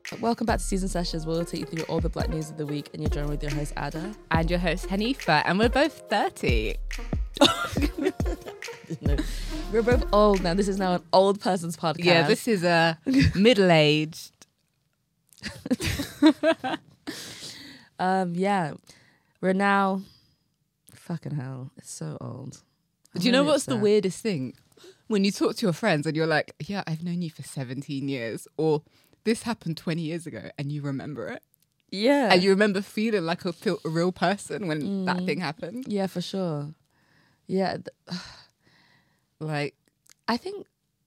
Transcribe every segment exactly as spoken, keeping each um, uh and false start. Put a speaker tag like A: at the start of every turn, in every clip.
A: Welcome back to Season Sessions, where we'll take you through all the black news of the week, and you're joined with your host, Ada.
B: And your host, Hanifa, and we're both thirty.
A: No, we're both old now. This is now an old person's podcast.
B: Yeah, this is a middle-aged.
A: um, yeah, we're now... Fucking hell, it's so old. I'm
B: Do you know
A: really
B: what's
A: upset.
B: the weirdest thing? When you talk to your friends and you're like, yeah, I've known you for seventeen years, or this happened twenty years ago, and you remember it.
A: Yeah.
B: And you remember feeling like a, feel, a real person when
A: Mm.
B: that thing happened.
A: Yeah, for sure. Yeah. th-
B: Like,
A: I think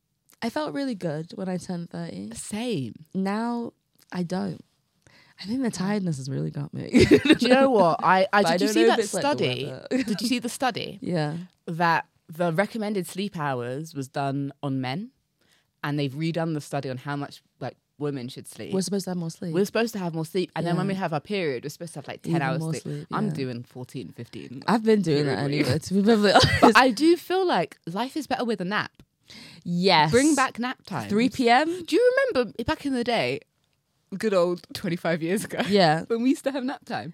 A: I felt really good when I turned thirty.
B: same.
A: Now, I don't. I think the tiredness has really got me.
B: Do you know what? I, I
A: But I
B: did you
A: don't
B: see
A: know if
B: that
A: it's like the
B: study?
A: weather.
B: Did you see the study?
A: Yeah.
B: That the recommended sleep hours was done on men, and they've redone the study on how much like women should sleep.
A: We're supposed to have more sleep.
B: We're supposed to have more sleep, and then when
A: Yeah.
B: we have our period, we're supposed to have like ten
A: Even
B: hours
A: more
B: sleep.
A: sleep,
B: I'm
A: yeah.
B: doing fourteen, fifteen.
A: I've been doing that
B: Really?
A: anyway, to be perfectly honest.
B: But I do feel like life is better with a nap.
A: Yes.
B: Bring back nap time.
A: three p.m.?
B: Do you remember back in the day, good old twenty-five years ago,
A: Yeah.
B: when we used to have nap time?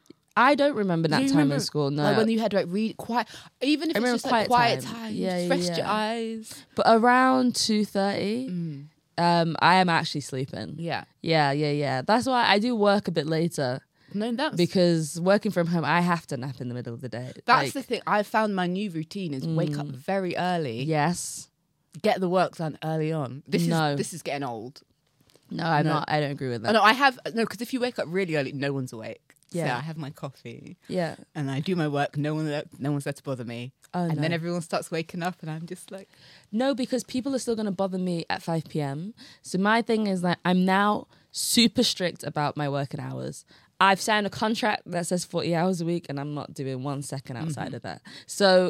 A: I don't remember
B: Do
A: nap
B: you
A: time
B: remember,
A: in school, no.
B: Like when you had to like read quiet, even if
A: I
B: it's
A: remember
B: just like
A: quiet
B: quiet
A: time.
B: time,
A: Yeah,
B: just
A: yeah,
B: rest
A: yeah.
B: your eyes.
A: But around two thirty,
B: Mm.
A: um, I am actually sleeping.
B: Yeah.
A: Yeah, yeah, yeah. That's why I do work a bit later,
B: No, that's
A: because working from home, I have to nap in the middle of the day.
B: That's
A: Like,
B: the thing. I found my new routine is wake up
A: Mm.
B: very early,
A: Yes.
B: get the work done early on. This
A: No.
B: is this is getting old.
A: No, I'm
B: No.
A: not. I don't agree with
B: Oh,
A: that.
B: no, I have no because if you wake up really early, no one's awake.
A: Yeah.
B: So I have my coffee
A: Yeah.
B: and I do my work. No one, no one's there to bother me.
A: Oh,
B: and
A: no.
B: then everyone starts waking up, and I'm just like,
A: No, because people are still going to bother me at five p.m. So my thing is that I'm now super strict about my working hours. I've signed a contract that says forty hours a week, and I'm not doing one second outside
B: Mm-hmm.
A: of that. So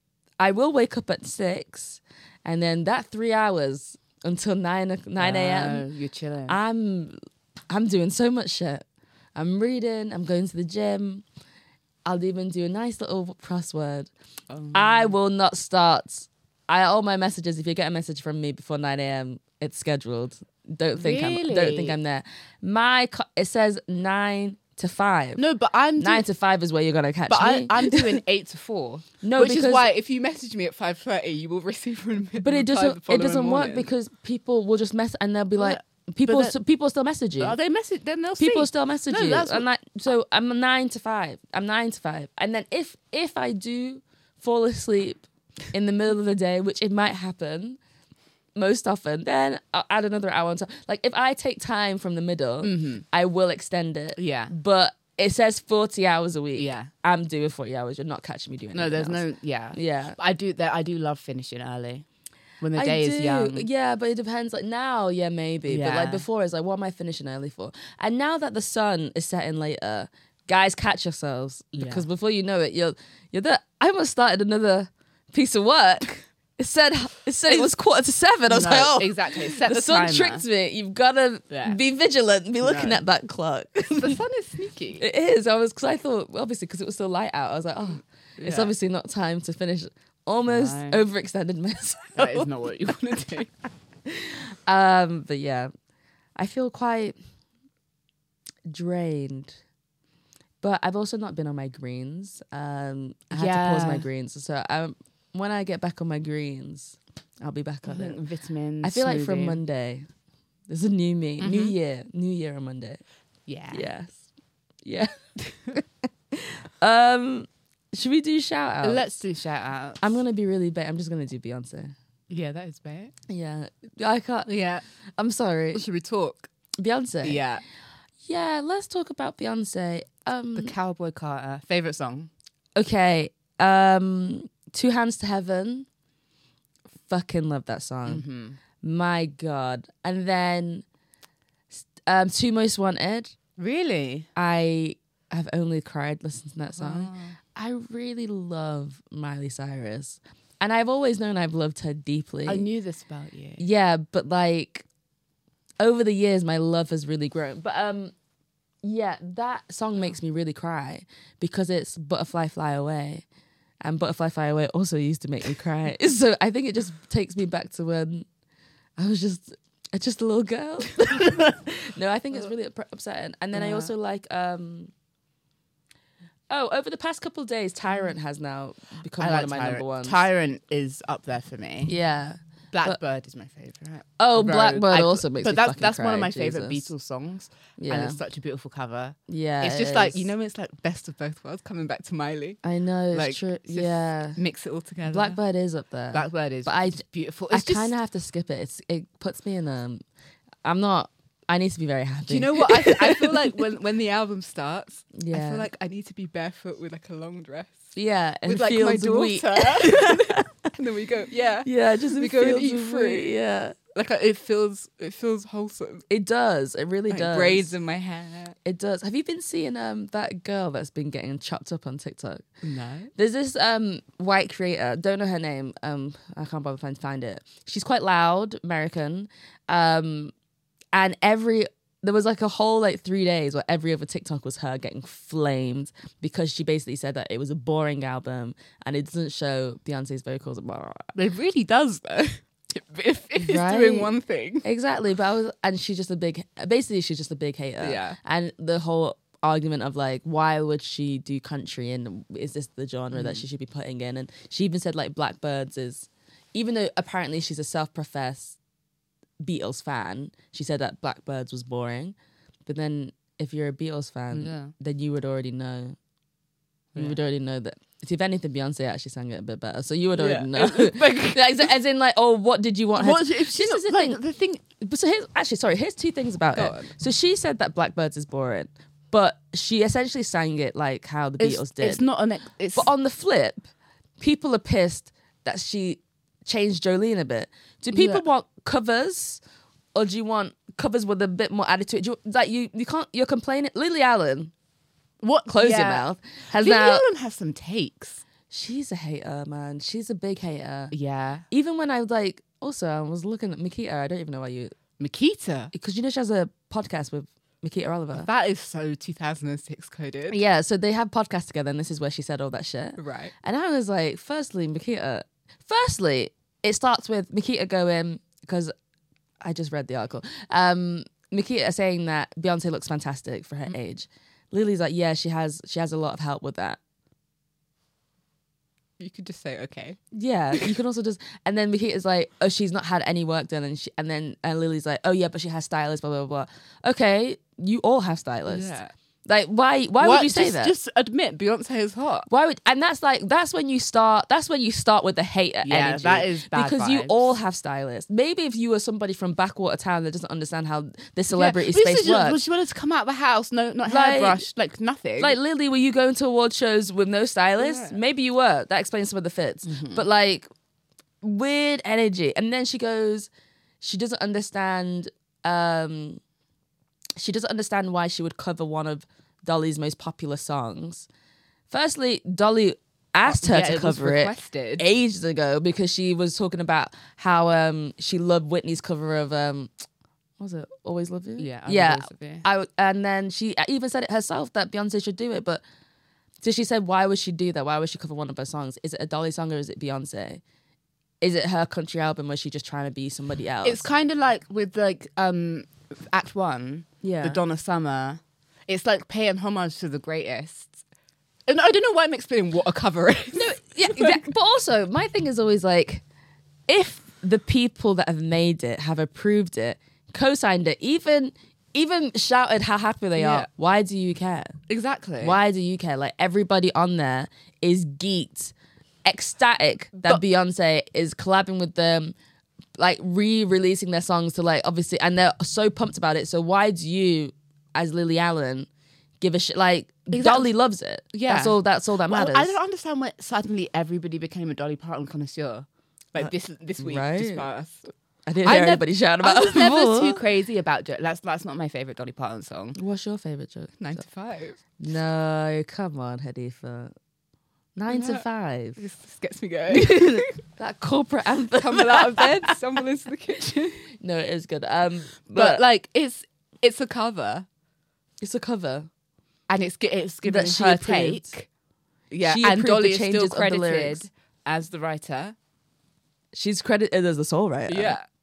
A: I will wake up at six, and then that three hours until nine o- nine a.m.
B: "Oh, you're chilling.
A: I'm I'm doing so much shit. I'm reading. I'm going to the gym. I'll even do a nice little crossword.
B: Um,
A: I will not start. I all my messages. If you get a message from me before nine a.m., it's scheduled. Don't think I'm. Don't think
B: Really?
A: I'm there. My co- it says nine to five.
B: no, but I'm
A: Nine
B: doing,
A: to five is where you're gonna catch
B: but I,
A: me.
B: I'm doing eight to four.
A: No,
B: which is
A: because-
B: why if you message me at five thirty, you will receive a reply
A: but it
B: the
A: doesn't. It
B: following
A: doesn't work
B: morning.
A: because people will just mess and they'll be like,
B: But-
A: people.
B: but that-
A: s- people still message you.
B: Are they message? Then they'll
A: People
B: see.
A: still message
B: No,
A: you.
B: that's
A: And like, so I'm a nine to five. I'm nine to five. And then if if I do fall asleep in the middle of the day, which it might happen most often, then I'll add another hour on top. Like if I take time from the middle, I will extend it.
B: Mm-hmm. Yeah.
A: But it says forty hours a week.
B: Yeah.
A: I'm doing forty hours. You're not catching me doing
B: No,
A: anything
B: there's
A: else.
B: no. Yeah.
A: Yeah.
B: I do that. I do love finishing early when the
A: I
B: day
A: do.
B: is young.
A: Yeah, but it depends. Like now, yeah, maybe. But like
B: Yeah.
A: before, it's like, what am I finishing early for? And now that the sun is setting later, guys, catch yourselves
B: Yeah.
A: because before you know it, you're you're there. I almost started another piece of work. It said it said it was quarter to seven. I was
B: No,
A: like, oh,
B: exactly. Set
A: the,
B: the,
A: sun
B: timer.
A: tricked me. You've got to
B: Yeah.
A: be vigilant. Be looking
B: No.
A: at that clock.
B: The sun is sneaky.
A: It is. I was because I thought obviously because it was still light out. I was like, oh, it's
B: Yeah.
A: obviously not time to finish. Almost
B: No.
A: overextended myself.
B: That is not what you want to do.
A: Um, but yeah, I feel quite drained. But I've also not been on my greens. Um, I had to pause my
B: Yeah.
A: greens. So um, when I get back on my greens, I'll be back
B: I
A: on
B: think
A: it.
B: vitamins.
A: I feel like from
B: smoothie.
A: Monday, there's a new me, new
B: Mhm.
A: year, new year on Monday.
B: Yeah.
A: Yes, yeah. um, should we do shout outs?
B: Let's do shout outs.
A: I'm gonna be really bad. I'm just gonna do Beyonce.
B: Yeah, that is bad.
A: Yeah, I can't.
B: Yeah.
A: I'm sorry,
B: Should we talk?
A: Beyonce.
B: Yeah.
A: Yeah, let's talk about Beyonce. Um,
B: The Cowboy Carter. Favorite song?
A: okay. Um, Two Hands to Heaven. Fucking love that song.
B: Mm-hmm.
A: My God. And then um, Two Most Wanted.
B: Really?
A: I have only cried listening to that song.
B: Wow.
A: I really love Miley Cyrus. And I've always known I've loved her deeply.
B: I knew this about you.
A: Yeah, but like over the years, my love has really grown. But um, yeah, that song makes me really cry because it's Butterfly Fly Away. And Butterfly Fly Away also used to make me cry. So I think it just takes me back to when I was just It's just a little girl. No, I think it's really up- upsetting. And then I
B: Yeah.
A: also like. um Oh, over the past couple of days, Tyrant has now become
B: I
A: one
B: like
A: of my
B: Tyrant.
A: number ones.
B: Tyrant is up there for me.
A: Yeah.
B: Blackbird is my favorite.
A: Oh,
B: Road.
A: Blackbird
B: I-
A: also makes
B: but
A: me
B: that's
A: fucking
B: that's one
A: cry,
B: of my favorite
A: Jesus.
B: Beatles songs,
A: Yeah.
B: and it's such a beautiful cover.
A: Yeah.
B: it's
A: it
B: just like
A: is.
B: you know, it's like best of both worlds coming back to Miley.
A: I know, it's
B: like,
A: true.
B: it's just
A: Yeah.
B: Mix it all together.
A: Blackbird is up there.
B: Blackbird is
A: But I-
B: just beautiful.
A: I
B: It's just,
A: kind of have to skip it. It's it puts me in um I'm not I need to be very happy.
B: do you know what I, I feel like when when the album starts?
A: Yeah.
B: I feel like I need to be barefoot with like a long dress
A: Yeah, and
B: with like my
A: Fields of
B: daughter,
A: Wheat.
B: and then we go. Yeah,
A: Yeah, just in
B: We go and
A: Fields
B: eat
A: of
B: fruit.
A: Wheat, yeah.
B: like it feels it feels wholesome.
A: It does. It really
B: Like
A: does.
B: braids in my hair.
A: It does. Have you been seeing um that girl that's been getting chopped up on TikTok?
B: No.
A: There's this um white creator, don't know her name. Um, I can't bother trying to find it. She's quite loud, American. Um, and every there was like a whole like three days where every other TikTok was her getting flamed because she basically said that it was a boring album and it doesn't show Beyonce's vocals. Blah, blah, blah.
B: It really does though. if, if it's
A: Right.
B: doing one thing.
A: Exactly, but I was, and she's just a big. Basically, she's just a big hater.
B: Yeah.
A: and the whole argument of like, why would she do country and is this the genre that she should be putting in? And she even said like Blackbirds is, even though apparently she's a self-professed Beatles fan, she said that Blackbirds was boring. But then if you're a Beatles fan,
B: Yeah.
A: then you would already know. You
B: Yeah.
A: would already know that. If anything, Beyonce actually sang it a bit better, so you would already
B: Yeah.
A: know.
B: Like-
A: Like, as in, like, oh, what did you want her?
B: What
A: to-
B: if she's
A: This is the
B: like
A: thing.
B: the thing?
A: But so here's actually sorry. Here's two things about
B: Go
A: it.
B: on.
A: So she said that Blackbirds is boring, but she essentially sang it like how the Beatles
B: It's,
A: did.
B: it's not an. ex- It's
A: But on the flip, people are pissed that she changed Jolene a bit. Do people
B: Yeah.
A: want covers, or do you want covers with a bit more attitude? Do you, like you, you can't. You're complaining. Lily Allen,
B: what
A: close
B: yeah.
A: your mouth. Has
B: Lily
A: now.
B: Allen has some takes.
A: She's a hater, man. She's a big hater.
B: Yeah.
A: Even when I was like, also I was looking at Makita. I don't even know why you,
B: Makita.
A: because you know she has a podcast with Makita Oliver.
B: That is so two thousand six coded.
A: Yeah, so they have podcasts together, and this is where she said all that shit.
B: Right.
A: And I was like, firstly, Makita. Firstly, it starts with Makita going, because I just read the article. Um, Makita saying that Beyonce looks fantastic for her
B: Mm-hmm.
A: age. Lily's like, yeah, she has she has a lot of help with that.
B: You could just say okay.
A: Yeah, you can also just, and then Makita's like, oh, she's not had any work done, and she, and then and Lily's like, oh yeah, but she has stylists, blah blah blah. Okay, you all have stylists.
B: Yeah.
A: Like, why? Why
B: What?
A: would you say
B: just,
A: that?
B: Just admit Beyonce is hot.
A: Why would? And that's like that's when you start. That's when you start with the hate
B: Yeah,
A: energy.
B: that is bad
A: because you
B: vibes.
A: all have stylists. Maybe if you were somebody from backwater town that doesn't understand how the celebrity
B: yeah. This
A: space
B: is just-
A: works.
B: She wanted to come out of the house, no, not
A: Like-
B: hairbrush, like nothing.
A: Like Lily, were you going to award shows with no stylist?
B: Yeah. Mm-hmm.
A: Maybe you were. That explains some of the fits. But like weird energy. And then she goes, she doesn't understand. Um, she doesn't understand why she would cover one of Dolly's most popular songs. Firstly, Dolly asked her
B: Yeah,
A: to
B: it was
A: cover it
B: requested.
A: ages ago because she was talking about how um she loved Whitney's cover of um what was it Always Love You?
B: Yeah, I Will
A: yeah.
B: Always Love You.
A: I w- and then she even said it herself that Beyonce should do it, but so she said, why would she do that? Why would she cover one of her songs? Is it a Dolly song or is it Beyonce? Is it her country album? Or is she just trying to be somebody else?
B: It's kind of like with like um Act One,
A: Yeah.
B: the Donna Summer. It's like paying homage to the greatest. And I don't know why I'm explaining what a cover is.
A: No, yeah, exact- but also my thing is always like, if the people that have made it have approved it, co-signed it, even even shouted how happy they
B: Yeah.
A: are, why do you care?
B: Exactly.
A: Why do you care? Like everybody on there is geeked, ecstatic that
B: But-
A: Beyonce is collabing with them, like re-releasing their songs to like obviously, and they're so pumped about it. So why do you, as Lily Allen, give a shit? Like
B: Exactly.
A: Dolly loves it.
B: Yeah.
A: that's all. That's all that
B: Well,
A: matters.
B: I don't understand why suddenly everybody became a Dolly Parton connoisseur. Like this this week,
A: right.
B: just past.
A: I didn't
B: I
A: hear
B: nev-
A: anybody shout about
B: I
A: it
B: was never
A: before.
B: too crazy about jo- that's that's not my favorite Dolly Parton song.
A: What's your favorite joke?
B: Nine to five.
A: No, come on, Hadifa. Nine to
B: Yeah.
A: five.
B: This, this gets me going.
A: That corporate anthem.
B: Tumble out of bed, stumble into the kitchen.
A: No, it is good. Um,
B: But,
A: but,
B: like it's it's a cover
A: it's a cover.
B: and it's gi- it's given
A: That she
B: her
A: approved.
B: take. Yeah,
A: She
B: and
A: approved
B: Dolly
A: the
B: is
A: changes
B: still
A: of the lyrics.
B: credited as the writer.
A: She's credited as the songwriter.
B: Yeah.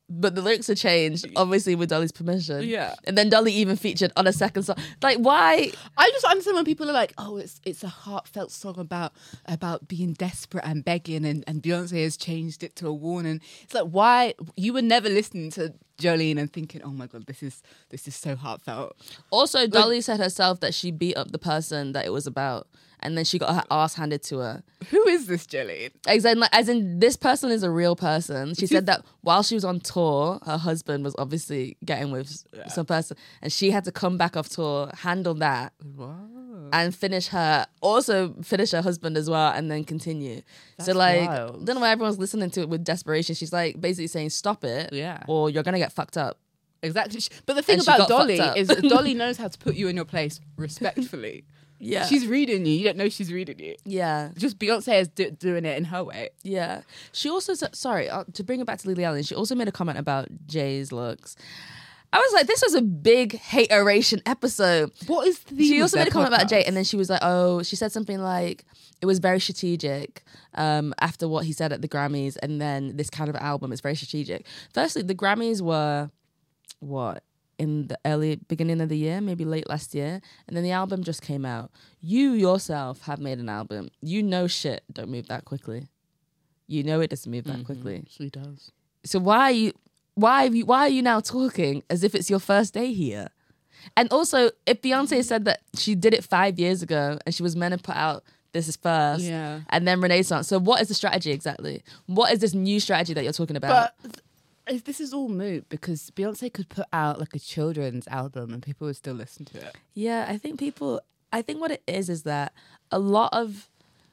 A: but the lyrics are changed, obviously with Dolly's permission.
B: Yeah.
A: And then Dolly even featured on a second song. Like, why?
B: I just understand when people are like, oh, it's it's a heartfelt song about about being desperate and begging, and, and Beyonce has changed it to a warning. It's like, why? You were never listening to Jolene and thinking, oh my God, this is this is so heartfelt.
A: Also, Dolly said herself that she beat up the person that it was about. And then she got her ass handed to her.
B: Who is this Jolene?
A: As in, like, as in, this person is a real person. She said that while she was on tour, her husband was obviously getting with
B: Yeah.
A: some person. And she had to come back off tour, handle that,
B: Wow.
A: and finish her, also finish her husband as well, and then continue.
B: That's
A: so, like,
B: wild.
A: I don't know why everyone's listening to it with desperation. She's, like, basically saying, stop it,
B: Yeah.
A: or you're going to get fucked up.
B: Exactly. But the thing
A: And she
B: about
A: got
B: Dolly
A: fucked up.
B: is that Dolly knows how to put you in your place respectfully.
A: Yeah.
B: She's reading you. You don't know she's reading you.
A: Yeah.
B: Just Beyonce is do- doing it in her way.
A: Yeah. She also said, sorry, uh, to bring it back to Lily Allen, she also made a comment about Jay's looks. I was like, this was a big hateration episode.
B: What is the?
A: She also made a comment about Jay, and then she was like, oh, she said something like, it was very strategic um, after what he said at the Grammys, and then this kind of album is very strategic. Firstly, the Grammys were, what, in the early beginning of the year, maybe late last year, and then the album just came out. You yourself have made an album. You know shit don't move that quickly. You know it doesn't move that
B: Mm-hmm.
A: quickly.
B: She does.
A: So why are you why have you, why are you now talking as if it's your first day here? And also, if Beyonce said that she did it five years ago and she was meant to put out This Is First,
B: Yeah.
A: and then Renaissance, so what is the strategy exactly? What is this new strategy that you're talking about?
B: But th- this is all moot because Beyonce could put out like a children's album and people would still listen to it.
A: Yeah, I think people, I think what it is is that a lot of,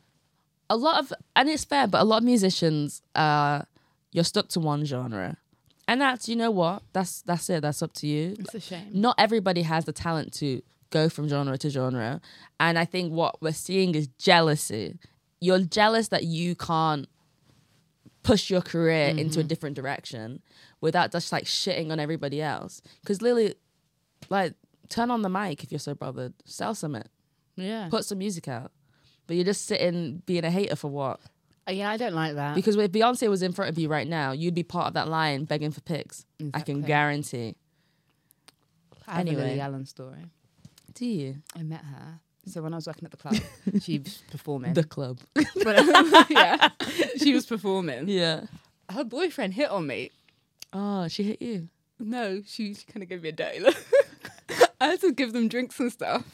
A: a lot of, and it's fair, but a lot of musicians, uh, you're stuck to one genre. And that's, you know what, that's that's it, that's up to you.
B: It's a shame.
A: Not everybody has the talent to go from genre to genre. And I think what we're seeing is jealousy. You're jealous that you can't push your career
B: Mm-hmm.
A: into a different direction without just like shitting on everybody else. Because Lily, like, turn on the mic if you're so bothered. Sell something.
B: Yeah.
A: Put some music out. But you're just sitting being a hater for what?
B: Uh, yeah, I don't like that.
A: Because if Beyonce was in front of you right now, you'd be part of that line begging for pics. I
B: Exactly.
A: can guarantee.
B: I have a
A: anyway.
B: Lily Allen story.
A: Do you?
B: I met her. So when I was working at the club, she was performing.
A: The club.
B: But, yeah, she was performing.
A: Yeah.
B: Her boyfriend hit on me.
A: Oh, she hit you.
B: No, she, she kind of gave me a dirty look. I had to give them drinks and stuff.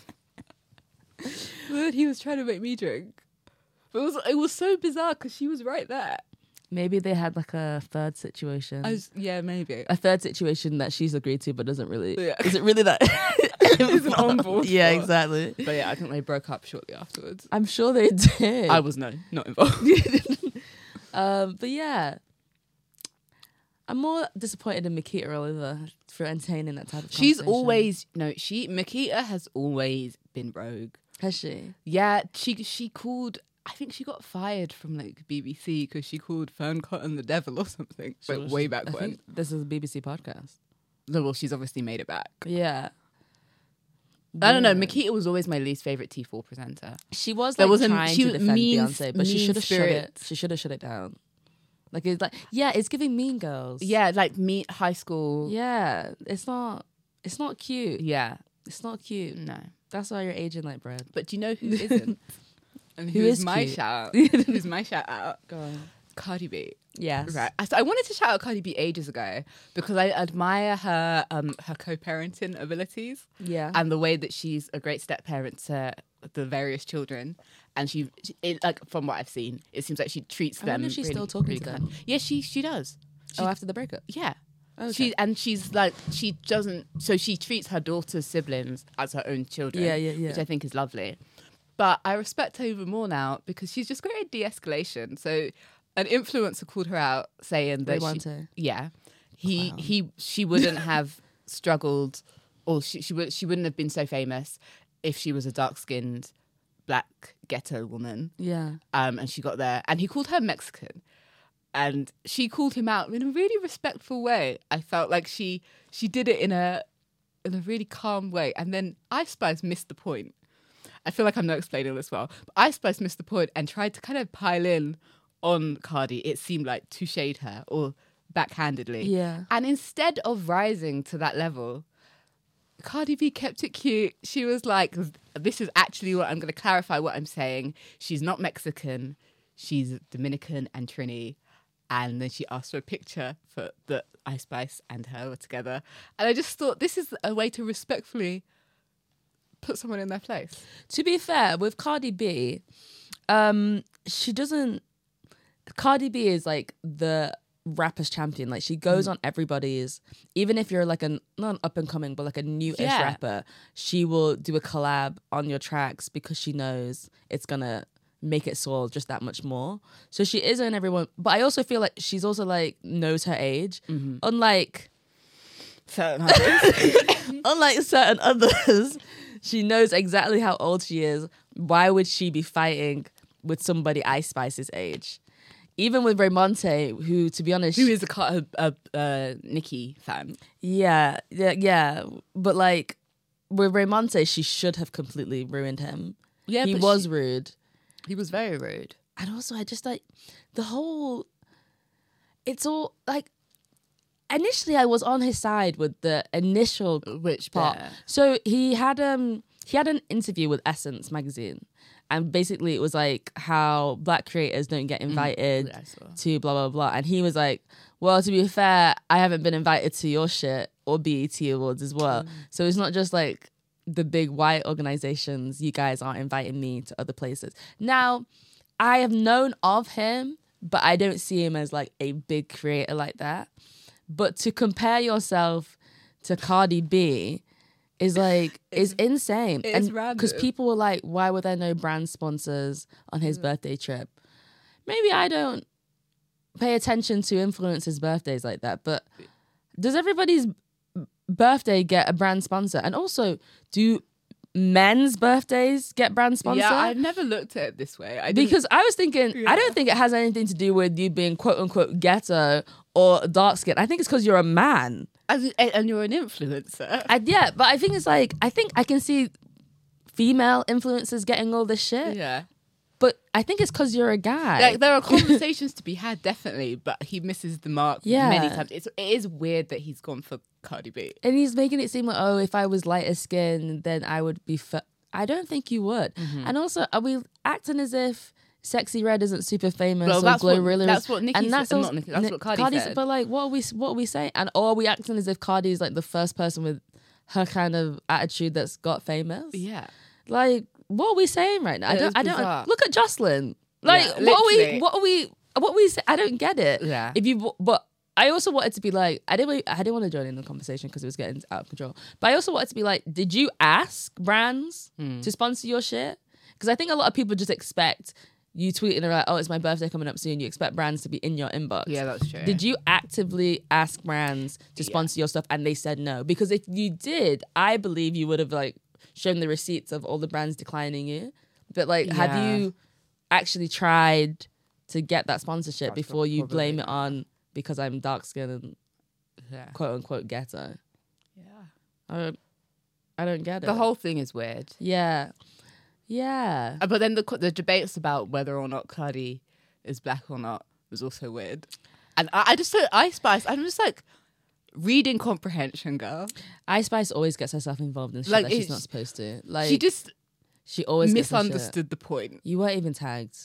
B: But he was trying to make me drink. But it was it was so bizarre because she was right there.
A: Maybe they had like a third situation.
B: I was, yeah, maybe.
A: a third situation that she's agreed to but doesn't really.
B: Yeah.
A: Is it really that?
B: Isn't on board
A: Yeah,
B: for.
A: exactly.
B: But yeah, I think they broke up shortly afterwards.
A: I'm sure they did.
B: I was no, not involved.
A: um, but yeah. I'm more disappointed in Makita Oliver for entertaining that type of
B: She's
A: conversation.
B: always no. She Makita has always been rogue.
A: Has she?
B: Yeah, she she called. I think she got fired from like B B C because she called Fern Cotton the devil or something.
A: So
B: Like way
A: she-
B: back
A: I
B: when.
A: think this is a B B C podcast.
B: No, well, she's obviously made it back.
A: Yeah.
B: I don't know.
A: Weird.
B: Makita was always my least favorite T four presenter.
A: She was
B: There
A: like
B: was a-
A: trying
B: she
A: to
B: was
A: defend
B: mean-
A: Beyonce, but she
B: mean
A: should have shut it.
B: spirit.
A: She should have shut it down. Like it's like yeah, it's giving Mean Girls.
B: Yeah, like meet high school.
A: Yeah, it's not. It's not cute.
B: Yeah,
A: It's not cute.
B: no.
A: That's why you're aging like bread.
B: But do you know who isn't? And
A: Who
B: who is
A: is
B: my
A: cute?
B: shout? Who's my shout out?
A: Go on.
B: Cardi B.
A: Yes.
B: Right. I, so I wanted to shout out Cardi B ages ago because I admire her um her co-parenting abilities
A: Yeah.
B: and the way that she's a great step parent to the various children. And she, she it, like from what I've seen, it seems like she treats
A: I
B: them.
A: wonder if she's
B: really,
A: still talking
B: really
A: to
B: kind.
A: them.
B: Yeah, she she does.
A: oh, after the breakup.
B: Yeah.
A: Okay.
B: She and she's like she doesn't so she treats her daughter's siblings as her own children.
A: Yeah, yeah, yeah.
B: Which I think is lovely. But I respect her even more now because she's just great at de-escalation. So an influencer called her out saying that she,
A: Raymonte.
B: yeah, he
A: Clown.
B: he she wouldn't have struggled or she she would she wouldn't have been so famous if she was a dark-skinned black ghetto woman.
A: Yeah.
B: Um, and she got there, and he called her Mexican, and she called him out in a really respectful way. I felt like she she did it in a in a really calm way, and then Ice Spice missed the point. I feel like I'm not explaining this well, but Ice Spice missed the point and tried to kind of pile in on Cardi. It seemed like to shade her or backhandedly.
A: Yeah.
B: And instead of rising to that level, Cardi B kept it cute. She was like, this is actually what I'm going to clarify what I'm saying. She's not Mexican. She's Dominican and Trini. And then she asked for a picture for the Ice Spice and her were together. And I just thought this is a way to respectfully put someone in their place.
A: To be fair, with Cardi B, um, she doesn't... Cardi B is like the rapper's champion. Like she goes mm. on everybody's, even if you're like a not an up and coming but like a new-ish
B: yeah.
A: rapper, she will do a collab on your tracks because she knows it's gonna make it soar just that much more. So she is in everyone, but I also feel like she's also like knows her age, mm-hmm. unlike
B: certain others.
A: unlike certain others, she knows exactly how old she is. Why would she be fighting with somebody Ice Spice's age? Even with Raymonte, who, to be honest...
B: Who is a, a, a, a Nicki fan.
A: Yeah, yeah, yeah. But, like, with Raymonte, she should have completely ruined him.
B: Yeah,
A: He
B: but
A: was
B: she,
A: rude.
B: He was very rude.
A: And also, I just, like, the whole... It's all, like... Initially, I was on his side with the initial
B: Which
A: part.
B: bear?
A: So, he had, um, he had an interview with Essence magazine. And basically it was like how black creators don't get invited
B: mm, yeah,
A: to blah, blah, blah. And he was like, well, to be fair, I haven't been invited to your shit or B E T Awards as well. Mm. So it's not just like the big white organizations. You guys aren't inviting me to other places. Now, I have known of him, but I don't see him as like a big creator like that. But to compare yourself to Cardi B... is like, is insane.
B: It's
A: and
B: random.
A: Because people were like, why were there no brand sponsors on his mm. birthday trip? Maybe I don't pay attention to influencers' birthdays like that, but does everybody's birthday get a brand sponsor? And also, do men's birthdays get brand sponsor?
B: Yeah, I've never looked at it this way. I
A: because I was thinking, yeah. I don't think it has anything to do with you being quote unquote ghetto or dark skin. I think it's because you're a man.
B: As, and you're an influencer.
A: I, yeah, but I think it's like, I think I can see female influencers getting all this shit.
B: Yeah.
A: But I think it's because you're a guy.
B: Like, there are conversations to be had, definitely, but he misses the mark
A: yeah.
B: many times. It's, it is weird that he's gone for Cardi B.
A: And he's making it seem like, oh, if I was lighter skin, then I would be... F-. I don't think you would. Mm-hmm. And also, are we acting as if Sexy Red isn't super famous
B: well,
A: or
B: that's
A: Glorilla?
B: What, that's what Nicki
A: and that's
B: said.
A: Also,
B: not Nicki, that's
A: N-
B: what Cardi
A: Cardi's,
B: said.
A: But like, what are we? What are we saying? And or are we acting as if Cardi is like the first person with her kind of attitude that's got famous?
B: Yeah.
A: Like, what are we saying right now? I don't. I don't. Look at Jocelyn. Like,
B: yeah,
A: what are we? What are we? What we? Say? I don't get it.
B: Yeah.
A: If you, but I also wanted to be like, I didn't. I didn't want to join in the conversation because it was getting out of control. But I also wanted to be like, did you ask brands hmm. to sponsor your shit? Because I think a lot of people just expect you tweeting and like, oh, it's my birthday coming up soon. You expect brands to be in your inbox.
B: Yeah, that's true.
A: Did you actively ask brands to sponsor yeah. your stuff and they said no? Because if you did, I believe you would have like shown the receipts of all the brands declining you. But like, yeah. have you actually tried to get that sponsorship that's before you blame it on because I'm dark skinned and yeah. quote unquote ghetto?
B: Yeah.
A: I don't, I don't get it.
B: The whole thing is weird.
A: Yeah. Yeah.
B: Uh, but then the the debates about whether or not Cardi is black or not was also weird. And I, I just thought Ice Spice, I'm just like, reading comprehension, girl.
A: Ice Spice always gets herself involved in shit like, that she's not supposed to. Like,
B: she just
A: she always
B: misunderstood the point.
A: You weren't even tagged.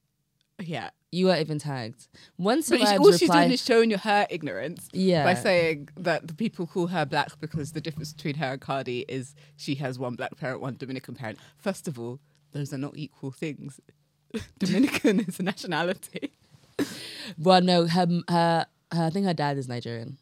B: Yeah.
A: You weren't even tagged. Once
B: but all
A: reply,
B: she's doing is showing you her ignorance
A: yeah.
B: by saying that the people call her black because the difference between her and Cardi is she has one black parent, one Dominican parent. First of all, those are not equal things. Dominican is a nationality.
A: Well, no, her, her, her, I think her dad is Nigerian.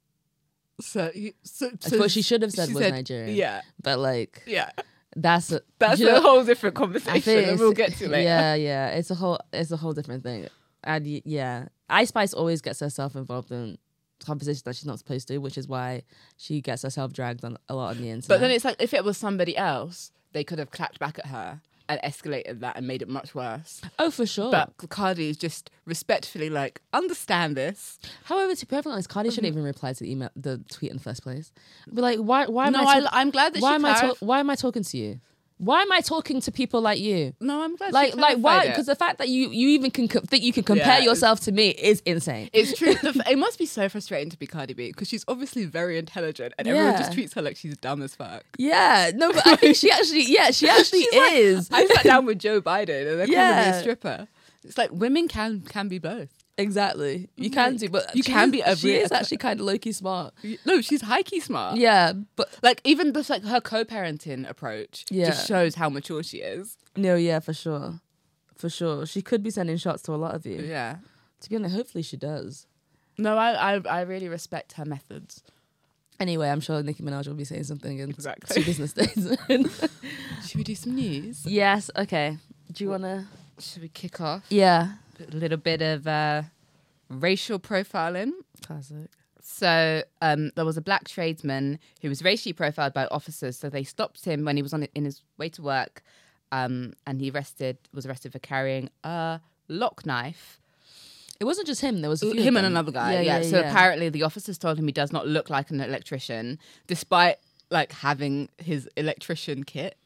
B: So, so,
A: That's
B: so
A: what she should have said was
B: said,
A: Nigerian.
B: Yeah.
A: But like...
B: Yeah.
A: That's a,
B: that's a
A: know,
B: whole different conversation that we'll get to later.
A: Yeah, yeah, it's a whole it's a whole different thing. And yeah, Ice Spice always gets herself involved in conversations that she's not supposed to, which is why she gets herself dragged on a lot on the internet.
B: But then it's like if it was somebody else, they could have clapped back at her and escalated that and made it much worse.
A: Oh, for sure.
B: But Cardi is just respectfully like, understand this.
A: However, to be perfectly honest, Cardi mm-hmm. shouldn't even reply to the email, the tweet in the first place. But like, why? Why am
B: no,
A: I? Ta-
B: I, I'm glad that
A: why
B: she
A: am
B: clarif-
A: I? Ta- why am I talking to you? Why am I talking to people like you?
B: No, I'm glad.
A: Like,
B: she
A: like why?
B: clarified it.
A: Because the fact that you you even can co- think you can compare
B: Yeah.
A: yourself to me is insane.
B: It's true. The f- it must be so frustrating to be Cardi B because she's obviously very intelligent and everyone
A: Yeah.
B: just treats her like she's dumb as fuck.
A: Yeah, no, but I think she actually, yeah, she actually
B: She's like,
A: is.
B: I sat down with Joe Biden and they're calling me
A: Yeah.
B: a stripper. It's like women can can be both.
A: Exactly, you can do, but
B: You
A: she
B: can
A: is-
B: be a
A: She
B: real-
A: is actually kind of low key smart.
B: No, she's high key smart.
A: Yeah, but
B: Like even just like her co-parenting approach
A: Yeah.
B: just shows how mature she is.
A: no, yeah, for sure, for sure, she could be sending shots to a lot of you.
B: Yeah.
A: To be honest, hopefully she does.
B: No, I I, I really respect her methods.
A: Anyway, I'm sure Nicki Minaj will be saying something in
B: Exactly.
A: two business days.
B: Should we do some news?
A: Yes. Okay. Do you wanna?
B: Should we kick off?
A: Yeah.
B: A little bit of uh, racial profiling.
A: Classic.
B: So um, there was a black tradesman who was racially profiled by officers. So they stopped him when he was on in his way to work, um, and he arrested was arrested for carrying a lock knife.
A: It wasn't just him. There was a few
B: Him
A: of
B: and
A: them.
B: another guy. Yeah. so apparently the officers told him he does not look like an electrician, despite like having his electrician kit.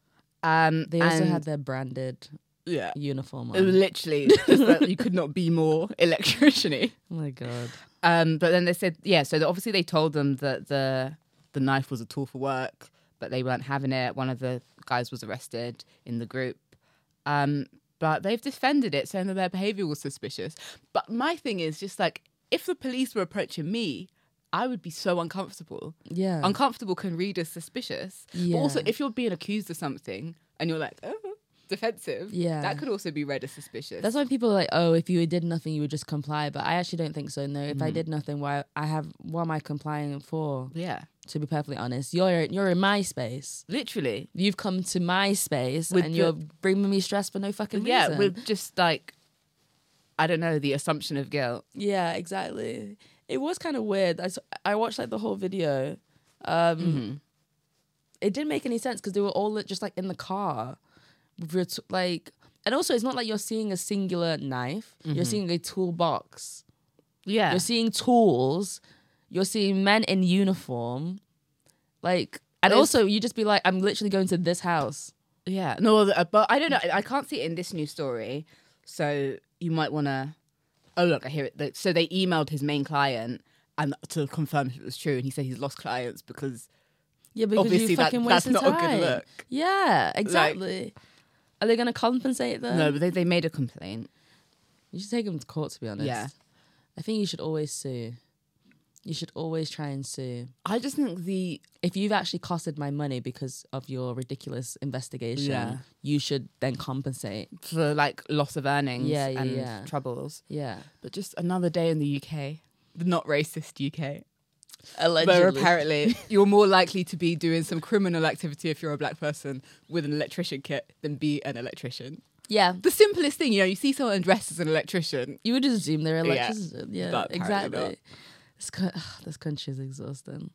B: Um,
A: they also
B: and-
A: had their branded
B: yeah.
A: uniform
B: It was
A: on.
B: literally, just that you could not be more electrician-y.
A: Oh my god.
B: Um, but then they said, yeah, so the, obviously they told them that the the knife was a tool for work, but they weren't having it. One of the guys was arrested in the group. Um, but they've defended it, saying that their behaviour was suspicious. But my thing is just like, if the police were approaching me, I would be so uncomfortable.
A: Yeah.
B: Uncomfortable can read as suspicious.
A: Yeah.
B: But also, if you're being accused of something and you're like, oh, defensive,
A: Yeah.
B: that could also be read as suspicious.
A: That's why people are like, oh, if you did nothing, you would just comply. But I actually don't think so. No, if
B: Mm-hmm.
A: I did nothing, why I have what am I complying for?
B: yeah,
A: To be perfectly honest, you're you're in my space.
B: literally.
A: You've come to my space
B: With
A: and
B: your-
A: you're bringing me stress for no fucking reason.
B: Yeah, with just like, I don't know, the assumption of guilt.
A: Yeah, exactly. It was kind of weird. I, s- I watched like the whole video. Um,
B: Mm-hmm.
A: It didn't make any sense because they were all just like in the car. With your t- like, and also it's not like you're seeing a singular knife. You're seeing a toolbox.
B: Yeah.
A: You're seeing tools. You're seeing men in uniform. Like, and
B: It's-
A: also you just be like, I'm literally going to this house.
B: Yeah. No, uh, but I don't know. I can't see it in this news story. So you might want to. Oh, look, I hear it. So they emailed his main client and to confirm if it was true. And he said he's lost clients because.
A: Yeah, because
B: Obviously
A: you
B: that-
A: fucking
B: that's
A: wasted
B: not a good
A: time.
B: look.
A: Yeah, exactly. Are they going to compensate them?
B: No, but they, they made a complaint.
A: You should take them to court, to be honest.
B: Yeah.
A: I think you should always sue. You should always try and sue.
B: I just think the.
A: If you've actually costed my money because of your ridiculous investigation,
B: Yeah.
A: you should then compensate.
B: For like loss of earnings
A: Yeah, yeah,
B: and
A: yeah.
B: troubles.
A: Yeah.
B: But just another day in the U K. The not racist U K.
A: Allegedly.
B: Where apparently you're more likely to be doing some criminal activity if you're a black person with an electrician kit than be an electrician.
A: Yeah.
B: The simplest thing, you know, you see someone dressed as an electrician.
A: You would just assume they're
B: Yeah.
A: electrician. Yeah,
B: But apparently
A: exactly.
B: not.
A: This, co- ugh, this country is exhausting.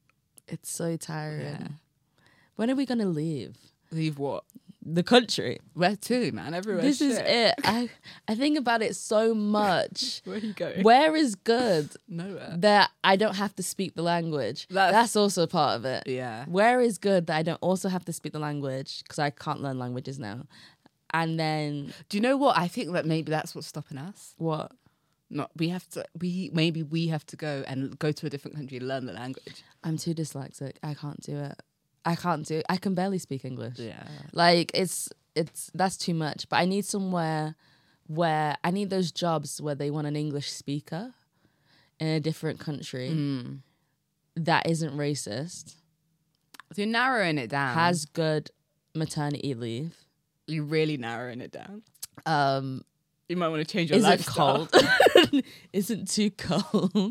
A: It's so tiring.
B: Yeah.
A: When are we going to leave?
B: Leave what?
A: The country.
B: Where to, man? Everywhere.
A: This is
B: shit.
A: it. I, I think about it so much.
B: Where are you going?
A: Where is good?
B: Nowhere.
A: That I don't have to speak the language.
B: That's-
A: That's, also part of it.
B: Yeah.
A: Where is good that I don't also have to speak the language because I can't learn languages now. And then
B: Do you know what? I think that maybe that's what's stopping us.
A: what?
B: Not we have to. We maybe we have to go and go to a different country and learn the language.
A: I'm too dyslexic. I can't do it. I can't do it. I can barely speak English.
B: Yeah.
A: Like it's it's that's too much. But I need somewhere where I need those jobs where they want an English speaker in a different country
B: Mm.
A: that isn't racist,
B: So you're narrowing it down.
A: has good maternity leave,
B: You're really narrowing it down.
A: um,
B: You might want to change your
A: isn't
B: lifestyle.
A: cold, isn't too cold,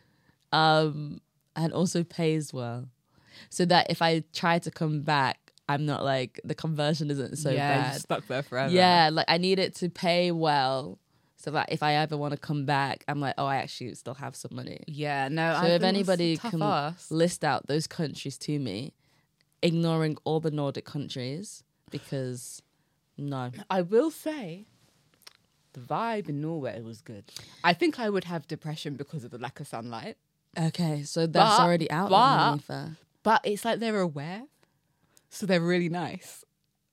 A: um, and also pays well, so that if I try to come back, I'm not like the conversion isn't so
B: yeah,
A: bad.
B: you're stuck there forever.
A: Yeah, like I need it to pay well, so that if I ever want to come back, I'm like, oh, I actually still have some money.
B: Yeah, no.
A: So
B: I
A: if
B: think that's
A: anybody
B: tough
A: can
B: ask.
A: list out those countries to me, ignoring all the Nordic countries, because no.
B: I will say, the vibe in Norway was good. I think I would have depression because of the lack of sunlight,
A: Okay, so that's
B: But-
A: already out
B: but-
A: there, Manifa.
B: but it's like they're aware. So they're really nice.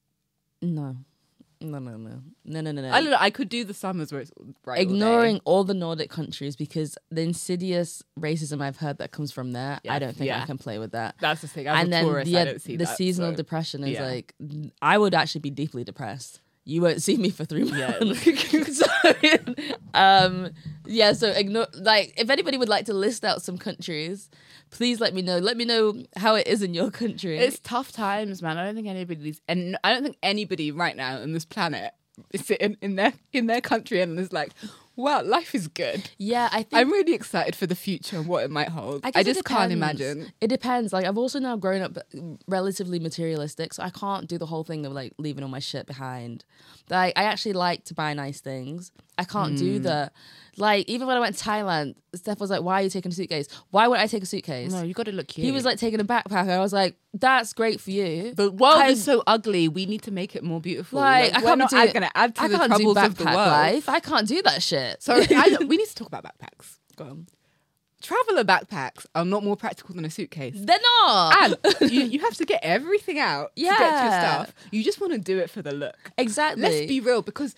A: No. No, no, no. No, no, no, no.
B: I don't know. I could do the summers where it's bright all day.
A: Ignoring all the Nordic countries, because the insidious racism I've heard that comes from there,
B: Yeah,
A: I don't think
B: yeah.
A: I can play with that.
B: That's the thing. As
A: And
B: a
A: then
B: tourist,
A: yeah,
B: I don't see
A: the
B: that,
A: seasonal
B: so-
A: depression is
B: yeah.
A: like, I would actually be deeply depressed. You won't see me for three
B: Yeah.
A: months. so, um, yeah, so ignore, like, if anybody would like to list out some countries, please let me know. Let me know how it is in your country.
B: It's tough times, man. I don't think anybody's, and I don't think anybody right now on this planet is sitting in their in their country and is like, wow, life is good.
A: yeah, I think
B: I'm really excited for the future and what it might hold. I,
A: guess it
B: just can't
A: depends.
B: imagine.
A: It depends. Like, I've also now grown up relatively materialistic, so I can't do the whole thing of like leaving all my shit behind. Like, I actually like to buy nice things. I can't
B: Hmm.
A: do the, like, even when I went to Thailand, Steph was like, "Why are you taking a suitcase? Why would I take a suitcase?"
B: No, you got to look cute.
A: He was like taking a backpack. I was like, "That's great for you."
B: the world
A: I-
B: is so ugly. We need to make it more beautiful.
A: Like, I
B: we're
A: can't
B: not
A: do-
B: going to add to
A: I
B: the
A: can't do
B: troubles of the
A: backpack
B: world.
A: life. I can't do that shit.
B: So I don't- we need to talk about backpacks.
A: Go on.
B: Traveler backpacks are not more practical than a suitcase.
A: They're not.
B: And you, you have to get everything out to get to your
A: Yeah.
B: stuff. You just want to do it for the look.
A: Exactly.
B: Let's be real, because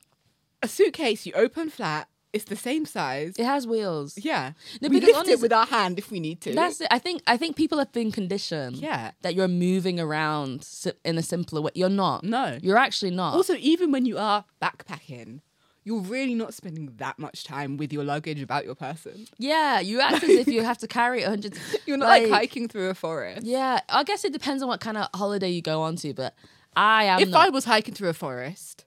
B: a suitcase you open flat, it's the same size.
A: It has wheels.
B: Yeah.
A: No,
B: we
A: because
B: lift it
A: honest-
B: with our hand if we need to.
A: That's it. I think I think people have been conditioned.
B: Yeah.
A: That you're moving around si- in a simpler way. You're not.
B: No.
A: You're actually not.
B: Also, even when you are backpacking, you're really not spending that much time with your luggage about your person.
A: yeah, you act as if you have to carry a hundred.
B: You're not like, hiking through a forest.
A: Yeah, I guess it depends on what kind of holiday you go on to, but I am
B: If
A: not.
B: I was hiking through a forest,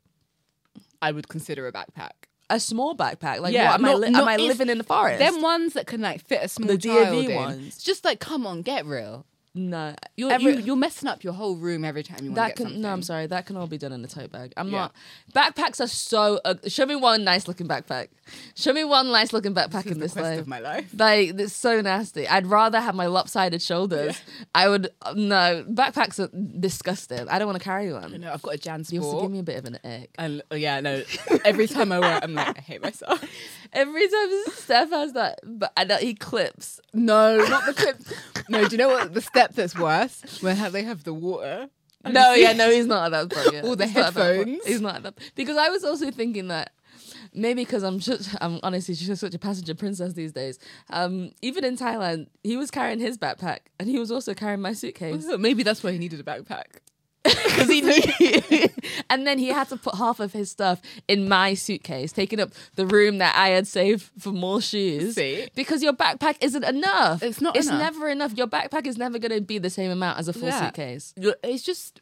B: I would consider a backpack.
A: A small backpack. Like,
B: Yeah,
A: what am I?
B: not-
A: Li-
B: not-
A: am I
B: it's
A: living in the forest?
B: Them ones that can like fit a small
A: The D A V
B: child in.
A: ones.
B: It's just like, come on, get real.
A: no,
B: You're
A: Every-
B: you, you're messing up your whole room every time you want to
A: that
B: get
A: can
B: something.
A: no. I'm sorry. That can all be done in a tote bag. I'm
B: Yeah.
A: not. Backpacks are so. Uh, show me one nice looking backpack. Show me one nice looking backpack
B: This is
A: in
B: the
A: this
B: quest
A: life.
B: of my life.
A: Like, it's so nasty. I'd rather have my lopsided shoulders. I would no backpacks are disgusting. I don't want to carry one.
B: No, I've got a Jan
A: You also give
B: Sport.
A: me a bit of an ick.
B: And uh, yeah, no. Every time I wear it, I'm like, I hate myself.
A: Every time Steph has that, but and that he clips.
B: No, not the clip. No, do you know what? The step that's worse when ha- they have the water. Have
A: No,
B: you
A: yeah,
B: seen-
A: no, he's not at that point. yet.
B: All the
A: He's not at that point.
B: headphones.
A: He's not at that because I was also thinking that maybe because I'm just, I'm honestly just such a passenger princess these days. Um, even in Thailand, he was carrying his backpack and he was also carrying my suitcase.
B: Maybe that's why he needed a backpack.
A: Because he knew. And then he had to put half of his stuff in my suitcase, taking up the room that I had saved for more shoes.
B: See?
A: Because your backpack isn't enough.
B: It's not
A: It's
B: enough.
A: never enough. Your backpack is never going to be the same amount as a full
B: Yeah.
A: suitcase.
B: You're- It's just,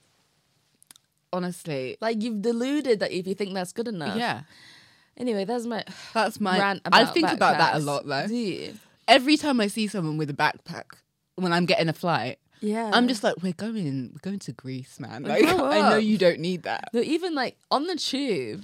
B: honestly,
A: Like, you've deluded that if you think that's good enough.
B: yeah.
A: Anyway, that's my
B: That's my.
A: rant
B: I
A: about
B: think about that a
A: backpacks.
B: lot, though.
A: Do you?
B: Every time I see someone with a backpack when I'm getting a flight,
A: Yeah.
B: I'm just like, we're going, we're going to Greece, man. Like,
A: Grow
B: I know
A: up.
B: you don't need that.
A: No, even like on the tube.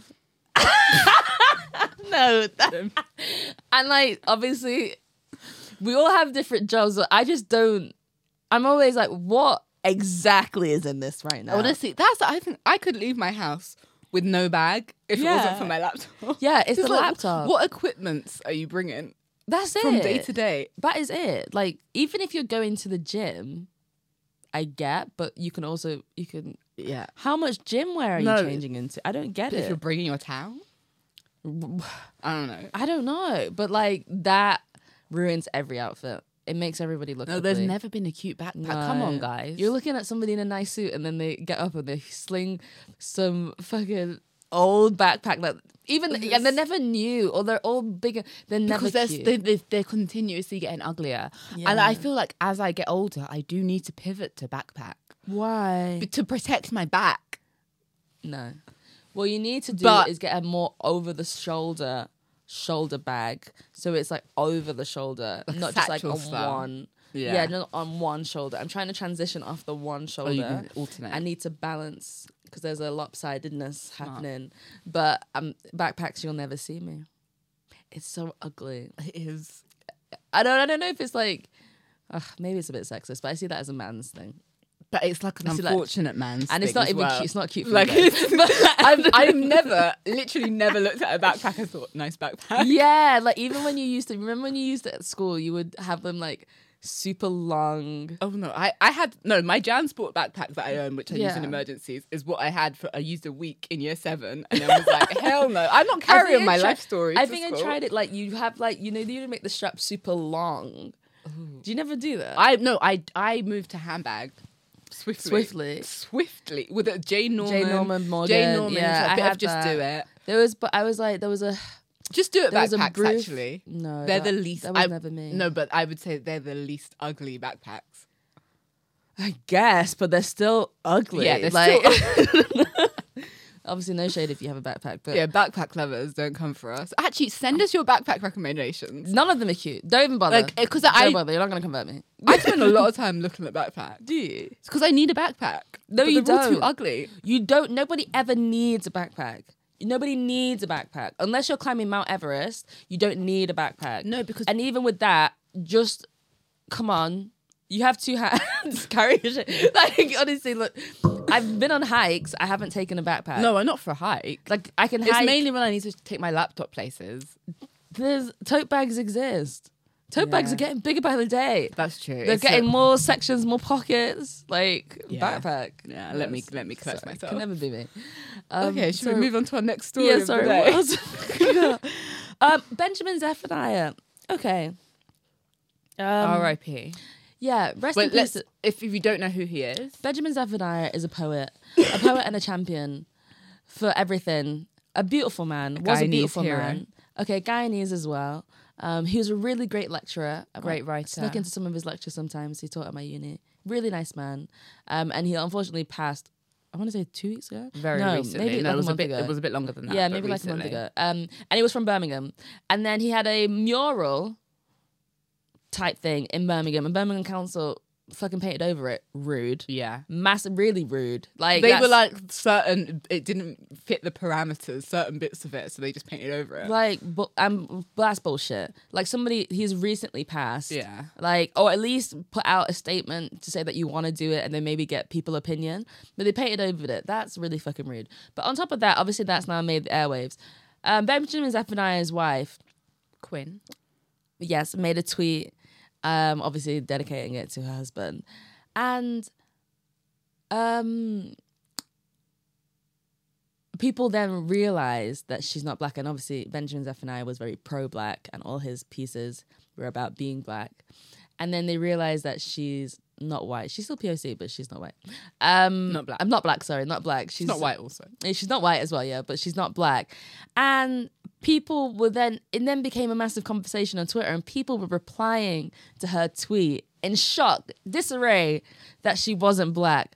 A: no. that- and like, obviously, we all have different jobs, but I just don't. I'm always like, what exactly is in this right now?
B: Honestly, that's. I think I could leave my house with no bag if it
A: Yeah.
B: wasn't for my laptop.
A: Yeah, it's
B: Just
A: the
B: like,
A: laptop.
B: What equipments are you bringing
A: That's it.
B: from day to day?
A: That is it. Like, even if you're going to the gym, I get, but you can also, you can,
B: Yeah.
A: how much gym wear are
B: No.
A: you changing into? I don't get
B: If
A: it.
B: you're bringing your towel, I don't know.
A: I don't know, but like that ruins every outfit. It makes everybody look
B: No, there's
A: ugly.
B: never been a cute backpack. Come on,
A: No.
B: guys.
A: You're looking at somebody in a nice suit and then they get up and they sling some fucking old backpack that even and they're never new or they're all bigger. They're never
B: because they're,
A: cute.
B: they, they, they're continuously getting uglier. And I feel like as I get older, I do need to pivot to backpack
A: Why?
B: b- to protect my back.
A: No. What you need to do
B: But-
A: is get a more over the shoulder shoulder bag, so it's like over the shoulder,
B: Like
A: not just like
B: satchel
A: on
B: style.
A: one.
B: Yeah.
A: Yeah, not on one shoulder. I'm trying to transition off the one
B: Or you
A: shoulder.
B: can alternate.
A: I need to balance because there's a lopsidedness happening. But um, backpacks, you'll never see me. It's so ugly.
B: It is.
A: I don't. I don't know if it's like. Ugh, maybe it's a bit sexist, but I see that as a man's thing,
B: But it's like an
A: I see, like-
B: unfortunate man's
A: and it's
B: thing
A: not
B: as
A: even
B: well.
A: cute. It's not cute. For
B: Like,
A: you guys. But-
B: I've, I've never, literally never looked at a backpack and thought, nice backpack.
A: Yeah, like even when you used to remember when you used it at school, you would have them like super long.
B: Oh no, I, I had no my JanSport backpack that I own, which I use in
A: Yeah.
B: emergencies, is what I had for I used a week in year seven, and I was like, hell no, I'm not
A: I
B: carrying
A: think I
B: my
A: tri-
B: life story.
A: I
B: to
A: think I
B: school.
A: tried it like you have like you know you make the strap super long. Do you never do that?
B: I no, I I moved to handbag swiftly,
A: Swiftly.
B: swiftly with a J Norman,
A: J Norman Morgan.
B: J Norman.
A: Yeah,
B: so
A: I
B: a bit
A: had
B: of just
A: that.
B: do it,
A: There was, but I was like, there was a
B: just do it
A: there was a
B: backpacks.
A: brief-
B: Actually,
A: No,
B: they're
A: that,
B: the least.
A: That was
B: I,
A: never me.
B: No, but I would say they're the least ugly backpacks.
A: I guess, but they're still ugly.
B: Yeah, they're
A: like,
B: still.
A: obviously no shade if you have a backpack, but
B: Yeah, backpack lovers don't come for us. Actually, send us your backpack recommendations.
A: none of them are cute. Don't even bother.
B: Like, because
A: Don't
B: I
A: bother. You're not gonna convert me.
B: I spend a lot of time looking at backpacks.
A: Do you?
B: It's because I need a backpack.
A: No,
B: But
A: you
B: they're all
A: don't.
B: too ugly.
A: You don't. Nobody ever needs a backpack. Nobody needs a backpack unless you're climbing Mount Everest. You don't need a backpack.
B: No, because
A: And even with that, just come on. You have two hands. Carry your shit. Like honestly, look. I've been on hikes. I haven't taken a backpack.
B: no, I'm not for a hike.
A: like I can
B: It's
A: hike.
B: mainly when I need to take my laptop places.
A: There's tote bags exist. Tote bags
B: Yeah.
A: are getting bigger by the day.
B: That's true.
A: They're
B: It's
A: getting
B: a-
A: more sections, more pockets. Like
B: Yeah.
A: backpack.
B: Yeah, let me
A: Yes.
B: let me collect
A: Sorry,
B: myself.
A: Can never be me. Um,
B: Okay, should
A: so-
B: we move on to our next story?
A: Yeah,
B: of
A: sorry.
B: the
A: What
B: day?
A: else? um, Benjamin Zephaniah. Okay. Um,
B: R I P.
A: Yeah, rest
B: Well,
A: in
B: let's.
A: peace.
B: If, if you don't know who he is,
A: Benjamin Zephaniah is a poet, a poet and a champion for everything. A beautiful man. Was a
B: Guyanese
A: beautiful
B: hero.
A: man. Okay, Guyanese as well. Um, he was a really great lecturer. I
B: Great
A: went-
B: writer.
A: Snuck into some of his lectures sometimes. He taught at my uni. Really nice man. Um, and he unfortunately passed. I want to say two weeks ago.
B: very
A: no,
B: recently.
A: maybe
B: no,
A: like
B: it was
A: a
B: a
A: month
B: bit.
A: ago.
B: It was a bit longer than that.
A: Yeah,
B: but
A: maybe like a month
B: recently.
A: ago. Um, and he was from Birmingham. And then he had a mural type thing in Birmingham, and Birmingham Council fucking painted over it. Rude.
B: Yeah.
A: Massive, really rude. Like
B: They
A: that's-
B: were like certain. It didn't fit the parameters. Certain bits of it, so they just painted over it.
A: like, but um, that's bullshit. Like somebody, he's recently passed.
B: Yeah.
A: Like, or at least put out a statement to say that you want to do it, and then maybe get people opinion. But they painted over it. That's really fucking rude. But on top of that, obviously that's now made the airwaves. Um, Benjamin Zephaniah's wife,
B: Quinn.
A: yes, made a tweet, um, obviously dedicating it to her husband. And um, people then realized that she's not black. And obviously Benjamin Zephaniah was very pro-black and all his pieces were about being black. And then they realized that she's not white. She's still P O C, but she's not white. Um,
B: Not black.
A: I'm not black, sorry, not black. She's
B: She's not white, also.
A: Eh, she's not white as well, yeah, but she's not black. And people were then, it then became a massive conversation on Twitter, and people were replying to her tweet in shock, disarray, that she wasn't black.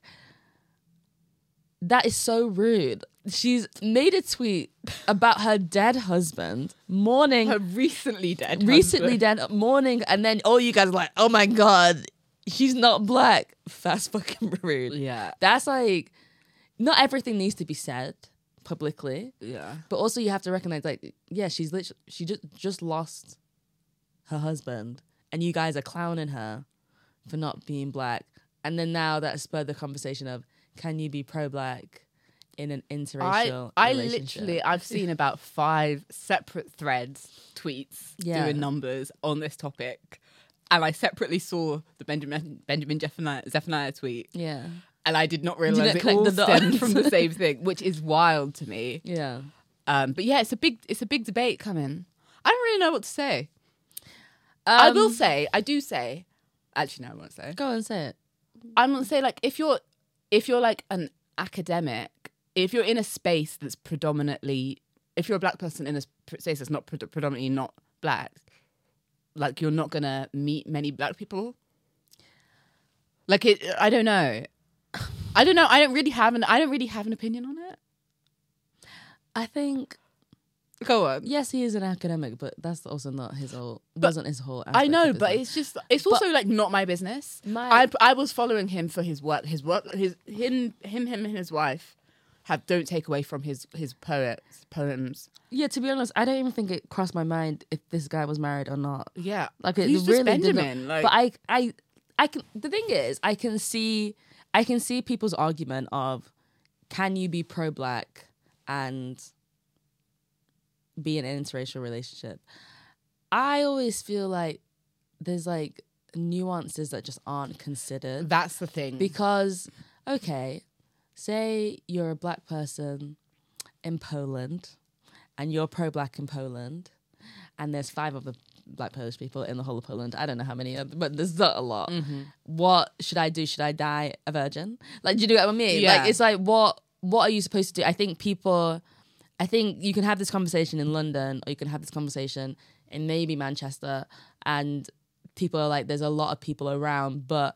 A: That is so rude. She's made a tweet about her dead husband, mourning,
B: Her recently dead.
A: recently
B: husband.
A: dead, mourning, and then all you guys are like, oh my God, she's not black. That's fucking rude.
B: Yeah.
A: That's like, not everything needs to be said publicly,
B: Yeah.
A: but also you have to recognize, like, yeah, she's literally, she just just lost her husband, and you guys are clowning her for not being black, and then now that spurred the conversation of, can you be pro-black in an
B: I,
A: interracial
B: I
A: relationship?
B: literally, I've seen about five separate threads, tweets,
A: Yeah.
B: doing numbers on this topic. And I separately saw the Benjamin Benjamin Zephaniah, Zephaniah tweet.
A: yeah,
B: And I did not
A: didn't
B: realize it
A: connect
B: all
A: the dots.
B: stemmed from the same thing, which is wild to me.
A: yeah.
B: Um, but yeah, it's a big, it's a big debate coming. I don't really know what to say. I will
A: Um,
B: say, I do say, actually, no, I won't say.
A: Go and say it.
B: I'm gonna say, like, if you're if you're like an academic, if you're in a space that's predominantly, if you're a black person in a space that's not pre- predominantly not black, like, you're not gonna meet many black people. Like, it, I don't know. I don't know. I don't really have an. I don't really have an opinion on it.
A: I think,
B: Go on.
A: yes, he is an academic, but that's also not his whole,
B: But-
A: wasn't his whole
B: I
A: aspect
B: know,
A: of his
B: but
A: life.
B: it's just it's
A: But-
B: also like not my business.
A: My-
B: I I was following him for his work. His work. His him him him and his wife have don't take away from his his poets poems.
A: Yeah, to be honest, I don't even think it crossed my mind if this guy was married or not.
B: Yeah,
A: Like it
B: he's just
A: really
B: Benjamin.
A: didn't.
B: Like,
A: But I, I, I can. The thing is, I can see, I can see people's argument of, can you be pro-black and be in an interracial relationship? I always feel like there's like nuances that just aren't considered.
B: That's the thing.
A: Because, okay, say you're a black person in Poland and you're pro-black in Poland and there's five other black Polish people in the whole of Poland. I don't know how many, other, but there's not a lot.
B: Mm-hmm.
A: What should I do? Should I die a virgin? Like, do you know what I mean?
B: Yeah.
A: Like, it's like, what what are you supposed to do? I think people, I think you can have this conversation in London or you can have this conversation in maybe Manchester, and people are like, there's a lot of people around, but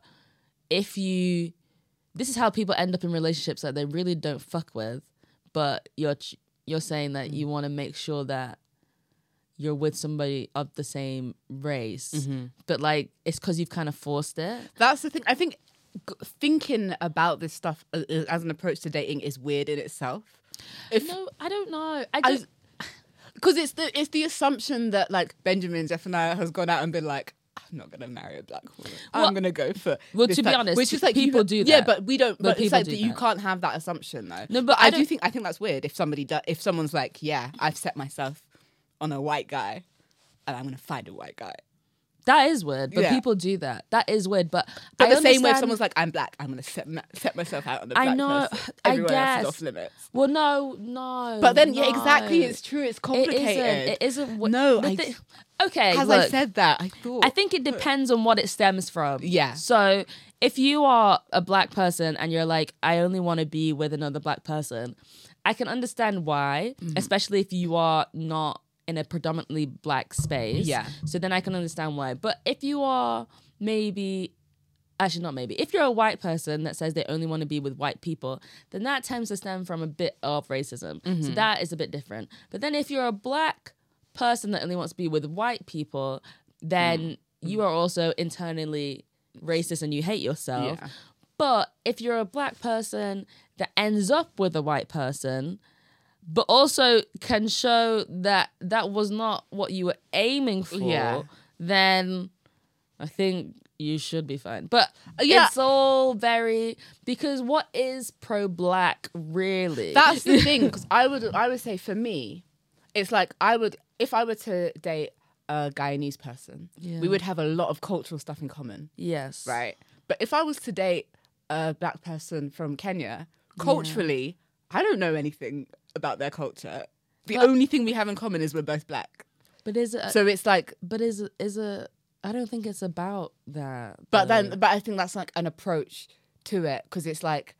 A: if you, this is how people end up in relationships that they really don't fuck with, but you're you're saying that you want to make sure that you're with somebody of the same race, mm-hmm. but like it's because you've kind of forced it.
B: That's the thing. I think g- thinking about this stuff uh, as an approach to dating is weird in itself. If,
A: no, I don't know. I just
B: because it's the it's the assumption that like Benjamin Zephaniah has gone out and been like, I'm not gonna marry a black woman.
A: Well,
B: I'm gonna go for
A: well.
B: this
A: To be
B: type,
A: honest,
B: which is like
A: people
B: you,
A: do that.
B: Yeah, but we don't.
A: But
B: But, it's
A: people
B: like
A: do
B: that you
A: that.
B: can't have that assumption though.
A: No, but
B: I,
A: I
B: do
A: don't-
B: think I think that's weird if somebody does, if someone's like, yeah, I've set myself on a white guy, and I'm gonna find a white guy.
A: That is weird, but
B: Yeah.
A: people do that. That is weird, but
B: But
A: I
B: the same way if
A: understand-
B: someone's like, I'm black, I'm gonna set ma- set myself out on the
A: I
B: black
A: know,
B: person.
A: I
B: Everyone else
A: guess.
B: is off limits.
A: Well, no, no.
B: But then, yeah,
A: no.
B: exactly, it's true. It's complicated.
A: It isn't. It isn't. w-
B: No,
A: the
B: I-
A: thi- okay.
B: As
A: look,
B: I said that, I thought.
A: I think it depends on what it stems from.
B: Yeah.
A: So if you are a black person and you're like, I only want to be with another black person, I can understand why,
B: Mm-hmm.
A: especially if you are not in a predominantly black space.
B: Yeah.
A: So then I can understand why. But if you are maybe, actually not maybe, if you're a white person that says they only want to be with white people, then that tends to stem from a bit of racism. So that is a bit different. But then if you're a black person that only wants to be with white people, then you are also internally racist and you hate yourself.
B: Yeah.
A: But if you're a black person that ends up with a white person, but also can show that that was not what you were aiming for,
B: Yeah.
A: then I think you should be fine. But
B: Yeah.
A: it's all very, because what is pro-black really?
B: That's the thing, because I would I would say for me, it's like I would if I were to date a Guyanese person,
A: Yeah.
B: we would have a lot of cultural stuff in common,
A: Yes.
B: right? But if I was to date a black person from Kenya, culturally, I don't know anything about their culture. The only thing we have in common is we're both black.
A: But is it,
B: So it's like,
A: but is it, is it, I don't think it's about that.
B: but
A: though.
B: then, but I think that's like an approach to it, because it's like,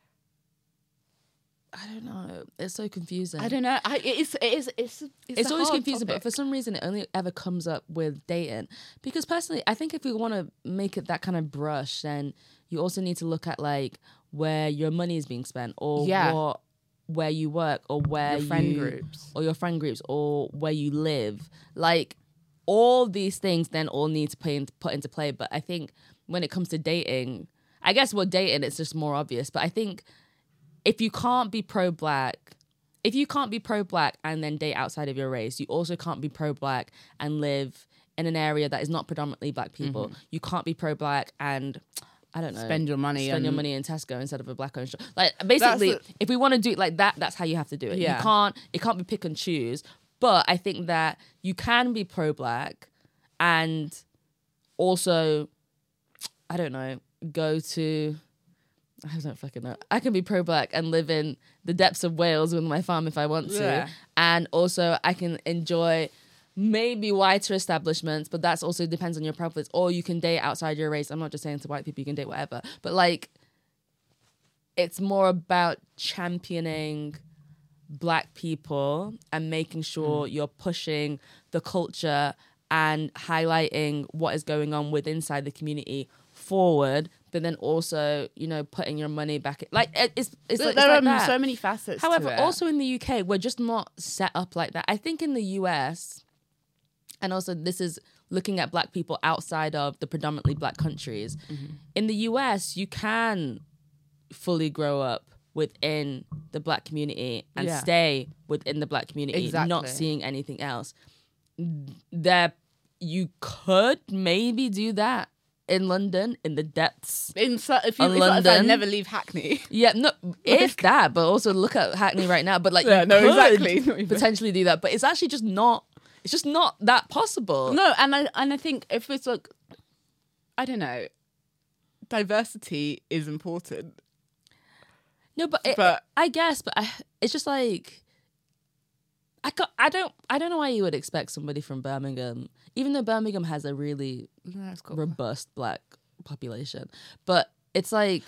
A: I don't know. It's so confusing.
B: I don't know. I, it is, it is, it's, it's,
A: It's
B: a
A: always
B: hard
A: confusing, but
B: topic.
A: for some reason it only ever comes up with dating. Because personally, I think if we want to make it that kind of brush, then you also need to look at like where your money is being spent, or
B: Yeah.
A: what, where you work, or where
B: Your friend
A: you,
B: groups.
A: or your friend groups, or where you live. Like all these things then all need to play in, put into play. But I think when it comes to dating, I guess with dating it's just more obvious. But I think if you can't be pro-black, if you can't be pro-black and then date outside of your race, you also can't be pro-black and live in an area that is not predominantly black people.
B: Mm-hmm.
A: You can't be pro-black and, I don't know,
B: Spend your money
A: spend your
B: on-
A: money in Tesco instead of a black-owned store. Like basically,
B: the-
A: if we want to do it like that, that's how you have to do it.
B: Yeah.
A: You can't. It can't be pick and choose. But I think that you can be pro-black and also, I don't know, go to. I don't fucking know. I can be pro-black and live in the depths of Wales with my farm if I want to.
B: Yeah.
A: And also I can enjoy maybe whiter establishments, but that's also depends on your preference. Or you can date outside your race. I'm not just saying to white people, you can date whatever. But like, it's more about championing black people and making sure you're pushing the culture and highlighting what is going on with inside the community forward, but then also, you know, putting your money back. Like it, it's it's,
B: There
A: like, it's
B: are
A: like that.
B: so many facets. to
A: However,
B: it.
A: also in the U K, we're just not set up like that. I think in the U S, and also this is looking at black people outside of the predominantly black countries.
B: Mm-hmm.
A: In the U S, you can fully grow up within the black community and
B: Yeah.
A: stay within the black community, not
B: Exactly.
A: seeing anything else. There, you could maybe do that in London, in the depths.
B: in so, if you
A: of
B: if, I- if I
A: London.
B: never leave Hackney.
A: Yeah, no, if that, but also look at Hackney right now. But like,
B: Yeah,
A: you
B: no,
A: could
B: exactly. Not even-
A: potentially do that, but it's actually just not. It's just not that possible.
B: No, and I and I think if it's like, I don't know. Diversity is important.
A: No, but, it,
B: But-
A: I guess, but I, it's just like I got, I don't I don't know why you would expect somebody from Birmingham, even though Birmingham has a really
B: No, that's cool.
A: robust black population, but it's like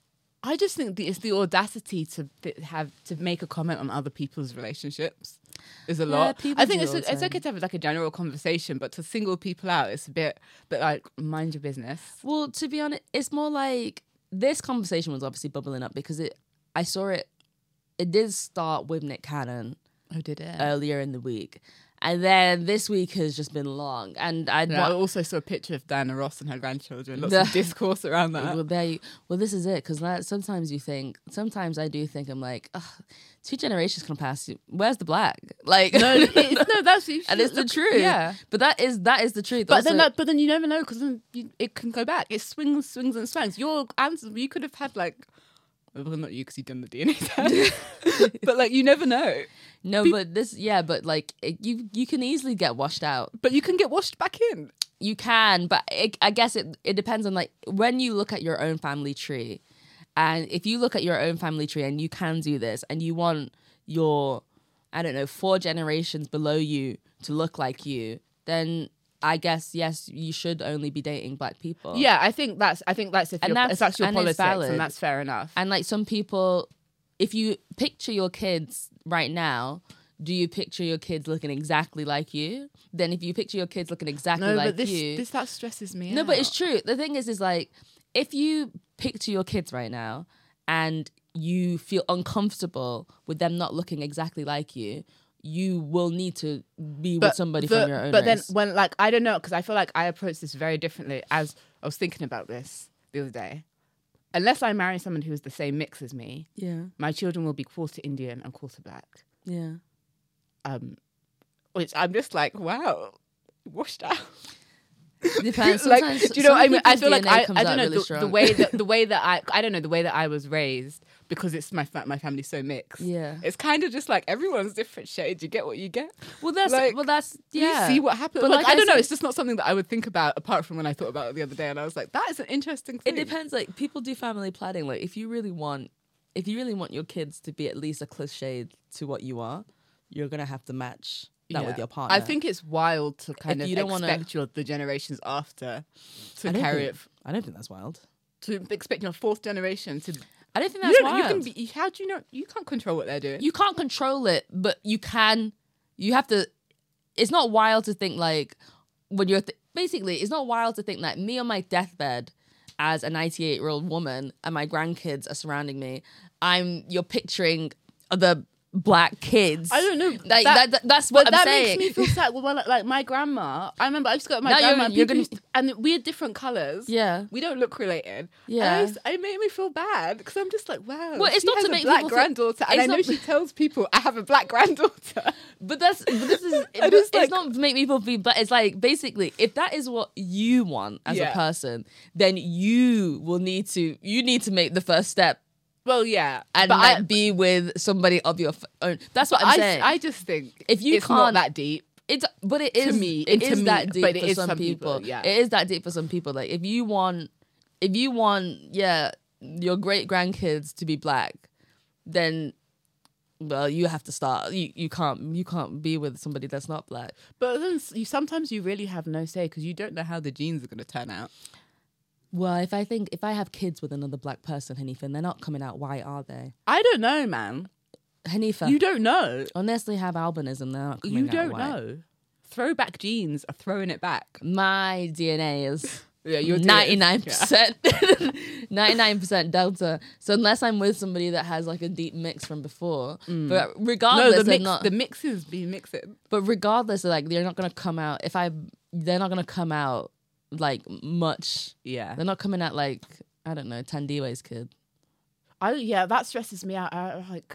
B: I just think the, it's the audacity to th- have to make a comment on other people's relationships is a lot.
A: people
B: I think
A: do
B: it's
A: all the
B: it's okay
A: time.
B: to have like a general conversation, but to single people out, it's a bit, but like mind your business.
A: well, to be honest, it's more like this conversation was obviously bubbling up because it I saw it it did start with Nick Cannon
B: Oh, did it?
A: earlier in the week. And then this week has just been long. And I
B: Yeah, I also saw a picture of Diana Ross and her grandchildren. Lots of discourse around that.
A: Well, there you, well, this is it. Because sometimes you think, sometimes I do think, I'm like, ugh, two generations can pass. Where's the black? Like,
B: No, it's, no, that's
A: and it's the truth.
B: Yeah,
A: But that is that is the truth.
B: but
A: Also-
B: then that, but then you never know because then you, it can go back. It swings, swings, and swings. Your answer, you could have had like, well, not you because you've done the D N A test, but like you never know.
A: no,
B: Be-
A: but this, yeah, but like it, you you can easily get washed out.
B: But you can get washed back in.
A: You can, but it, I guess it it depends on like when you look at your own family tree, and if you look at your own family tree and you can do this, and you want your, I don't know, four generations below you to look like you, then I guess yes, you should only be dating black people.
B: Yeah, I think that's. I think that's if
A: And
B: you're,
A: that's-
B: if that's your
A: and it's
B: politics,
A: valid.
B: and that's fair enough.
A: And like some people, if you picture your kids right now, do you picture your kids looking exactly like you? Then if you picture your kids looking exactly
B: no,
A: like
B: but this,
A: you,
B: this that stresses me.
A: no,
B: out.
A: but it's true. The thing is, is like if you picture your kids right now and you feel uncomfortable with them not looking exactly like you, you will need to be with somebody
B: the-
A: from your own
B: But
A: race.
B: then when like I don't know because I feel like I approach this very differently. As I was thinking about this the other day, unless I marry someone who is the same mix as me,
A: yeah,
B: my children will be quarter Indian and quarter black.
A: yeah.
B: Um, which I'm just like, wow, washed out.
A: Depends.
B: like,
A: Sometimes,
B: do you know what I
A: some
B: mean? I
A: people's
B: feel like
A: D N A
B: I,
A: comes
B: I don't
A: out
B: know
A: really
B: the,
A: strong.
B: the way that the way that I I don't know the way that I was raised because it's my fa- my family's so mixed.
A: Yeah.
B: It's kind of just like everyone's different shades. You get what you get.
A: Well, that's
B: like,
A: well, that's yeah.
B: You see what happens.
A: But
B: Like,
A: like
B: I
A: I
B: don't know.
A: said-
B: It's just not something that I would think about apart from when I thought about it the other day, and I was like, that is an interesting thing.
A: It depends. Like people do family planning. Like if you really want, if you really want your kids to be at least a close shade to what you are, you're gonna have to match that with
B: Yeah.
A: your partner.
B: I think it's wild to kind
A: If
B: of
A: you don't wanna-
B: expect your the generations after to
A: I don't
B: carry
A: think-
B: it.
A: I don't think that's wild.
B: To expect your fourth generation to.
A: I don't think
B: You
A: that's
B: don't- you
A: wild.
B: can be. How do you know? You can't control what they're doing.
A: You can't control it, but you can. You have to. It's not wild to think like when you're th- basically. It's not wild to think that me on my deathbed, as a ninety-eight year old woman, and my grandkids are surrounding me. I'm. You're picturing the black kids.
B: I don't know.
A: Like
B: That-
A: that, that- that's what
B: But
A: I'm
B: that
A: saying.
B: makes me feel sad. Well, like, like my grandma, I remember I used to go to my
A: Now you're-
B: grandma and,
A: you're
B: people
A: gonna-
B: used to- and we had different colours.
A: Yeah.
B: We don't look related.
A: Yeah.
B: And I used- it made me feel bad because I'm just like, wow.
A: Well, it's
B: she
A: not
B: has
A: to
B: a
A: make
B: black
A: people feel-
B: granddaughter. And
A: it's
B: I know
A: not-
B: she tells people, I have a black granddaughter.
A: But that's but this is
B: I
A: but
B: just,
A: it's
B: like-
A: not to make people feel but it's like basically if that is what you want as
B: Yeah.
A: a person, then you will need to you need to make the first step
B: Well, yeah.
A: and
B: but
A: like
B: I,
A: be with somebody of your f- own. That's what
B: but
A: I'm
B: I,
A: saying.
B: I just think
A: If you
B: it's not
A: can't-
B: that deep.
A: It's but it
B: To
A: is
B: me,
A: it
B: to
A: is
B: me,
A: that deep
B: but it
A: for
B: is
A: some,
B: some
A: people.
B: people, yeah.
A: It is that deep for some people. Like if you want if you want yeah your great grandkids to be black, then well you have to start. You you can't you can't be with somebody that's not black.
B: But then s- you sometimes you really have no say because you don't know how the genes are going to turn out.
A: Well, if I think if I have kids with another black person, Hanifa, they're not coming out white, are they?
B: I don't know, man.
A: Hanifa,
B: You don't know.
A: unless they have albinism, they're not coming
B: You
A: out
B: don't
A: white.
B: know. Throwback genes are throwing it back.
A: My D N A is
B: Yeah, your D N A is-
A: ninety-nine percent, ninety-nine percent Delta. So unless I'm with somebody that has like a deep mix from before, but
B: No,
A: regardless,
B: the
A: they're
B: mix,
A: not.
B: the mixes be mixing.
A: But regardless, like they're not gonna come out. If I, they're not gonna come out like much.
B: Yeah.
A: They're not coming out like I don't know Tandiwe's kid.
B: I yeah, that stresses me out. I like.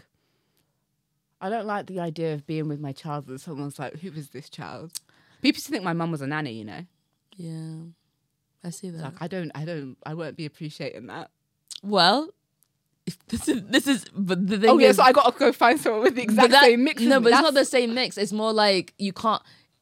B: I don't like the idea of being with my child and someone's like, "Who is this child?" People used to think my mum was a nanny. You know,
A: Yeah, I see that.
B: like I don't, I don't, I won't be appreciating that.
A: Well, if this is this is but the thing
B: Oh yeah,
A: is,
B: so I got to go find someone with the
A: but
B: exact
A: that-
B: same mix. as
A: No,
B: me.
A: but it's not
B: That's-
A: the same mix. It's more like you can't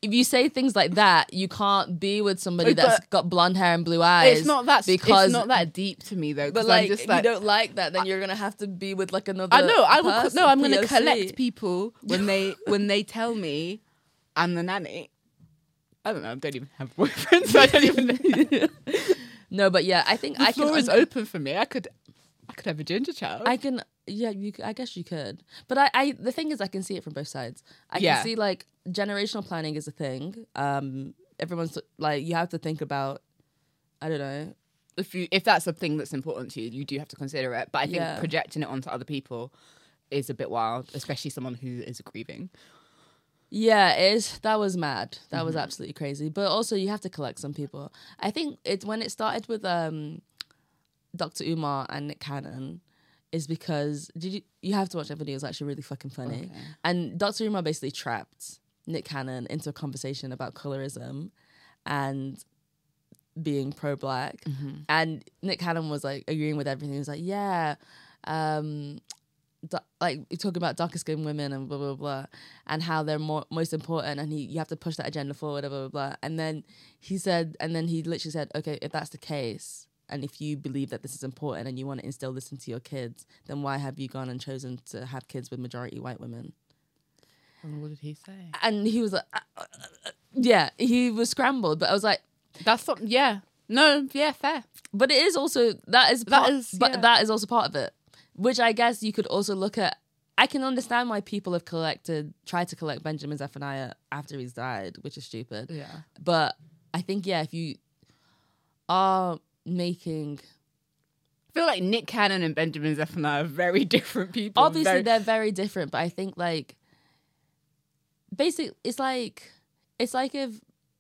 A: if you say things like that, you can't be with somebody
B: But
A: that's got blonde hair and blue eyes.
B: It's not that
A: because
B: it's not that deep to me though.
A: But
B: 'cause
A: like,
B: I'm just
A: if
B: like,
A: you don't like that, then you're gonna have to be with like another.
B: I know. I will.
A: person,
B: No, I'm going to
A: P O C.
B: collect people when they when they tell me I'm the nanny. I don't know. I don't even have a boyfriend, so I don't even know.
A: No, but yeah, I think
B: The
A: I can.
B: floor is
A: un-
B: open for me. I could, I could have a ginger child.
A: I can. Yeah, you. c- I guess you could. But I, I. The thing is, I can see it from both sides. I
B: Yeah.
A: can see like generational planning is a thing. Um, everyone's like, you have to think about. I don't know.
B: if you if that's a thing that's important to you, you do have to consider it. But I think
A: Yeah.
B: projecting it onto other people is a bit wild, especially someone who is grieving.
A: Yeah, it is. That was mad. That
B: Mm-hmm.
A: was absolutely crazy. But also, you have to collect some people. I think it's when it started with um, Doctor Umar and Nick Cannon, is because did you you have to watch that video? It was actually really fucking funny.
B: Okay.
A: And Doctor Umar basically trapped Nick Cannon into a conversation about colorism and being pro-black.
B: Mm-hmm.
A: And Nick Cannon was like agreeing with everything. He was like, yeah. Um, da- like you're talking about darker skinned women and blah blah blah, and how they're more most important, and he you have to push that agenda forward, blah blah blah. And then he said, and then he literally said, okay, if that's the case, and if you believe that this is important and you want to instill this into your kids, then why have you gone and chosen to have kids with majority white women?
B: And what did he say?
A: And he was like, uh, uh, uh, yeah, he was scrambled, but I was like,
B: That's something. Yeah. No. Yeah. Fair.
A: but it is also that is
B: That
A: part,
B: is-
A: but
B: yeah.
A: that is also part of it, which I guess you could also look at. I can understand why people have collected, tried to collect Benjamin Zephaniah after he's died, which is stupid.
B: Yeah.
A: But I think yeah, if you are making,
B: I feel like Nick Cannon and Benjamin Zephaniah are very different people.
A: obviously
B: Very-
A: they're very different, but I think like, basic, it's like, it's like if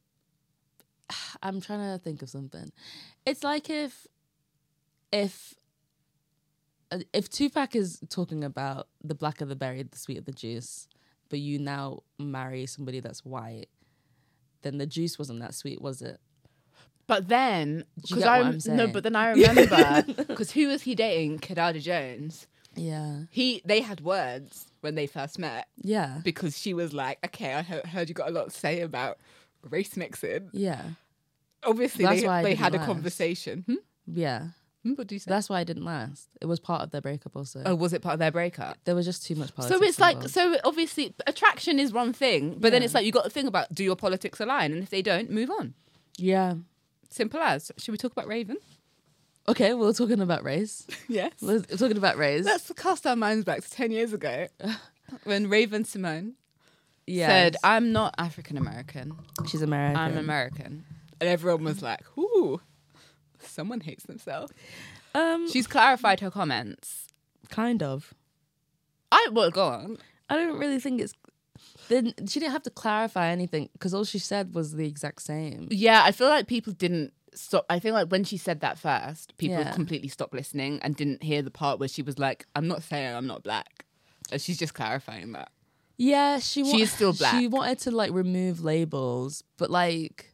A: I'm trying to think of something. It's like if, if, uh, if Tupac is talking about the blacker the berry, the sweeter the juice, but you now marry somebody that's white, then the juice wasn't that sweet, was it?
B: But then,
A: Do you
B: because
A: get
B: I
A: what I'm
B: no,
A: saying?
B: but then I remember because who was he dating? Kidada Jones.
A: Yeah.
B: He they had words when they first met
A: Yeah.
B: because she was like, "Okay, I he- heard you got a lot to say about race mixing."
A: Yeah.
B: Obviously,
A: That's
B: they,
A: why I
B: they
A: didn't
B: had a
A: last.
B: conversation. Hmm?
A: Yeah.
B: Hmm? What do you say?
A: That's why it didn't last. It was part of their breakup also.
B: Oh, was it part of their breakup?
A: There was just too much politics.
B: So it's like,
A: involved.
B: so obviously attraction is one thing, but then
A: Yeah.
B: it's like you got to think about, do your politics align? And if they don't, move on.
A: Yeah.
B: Simple as. Should we talk about Raven?
A: Okay, we're talking about race.
B: Yes.
A: We're talking about race.
B: Let's cast our minds back to ten years ago when Raven Simone
A: Yeah.
B: said, I'm not African American,
A: She's American.
B: I'm American. And everyone was like, ooh, someone hates themselves.
A: Um,
B: She's clarified her comments.
A: kind of.
B: I, well, go on.
A: I don't really think it's. Then she didn't have to clarify anything because all she said was the exact same.
B: Yeah, I feel like people didn't stop. I feel like when she said that first, people
A: Yeah.
B: completely stopped listening and didn't hear the part where she was like, I'm not saying I'm not black. And she's just clarifying that.
A: Yeah, she. Wa-
B: She is still black.
A: She wanted to like remove labels, but like,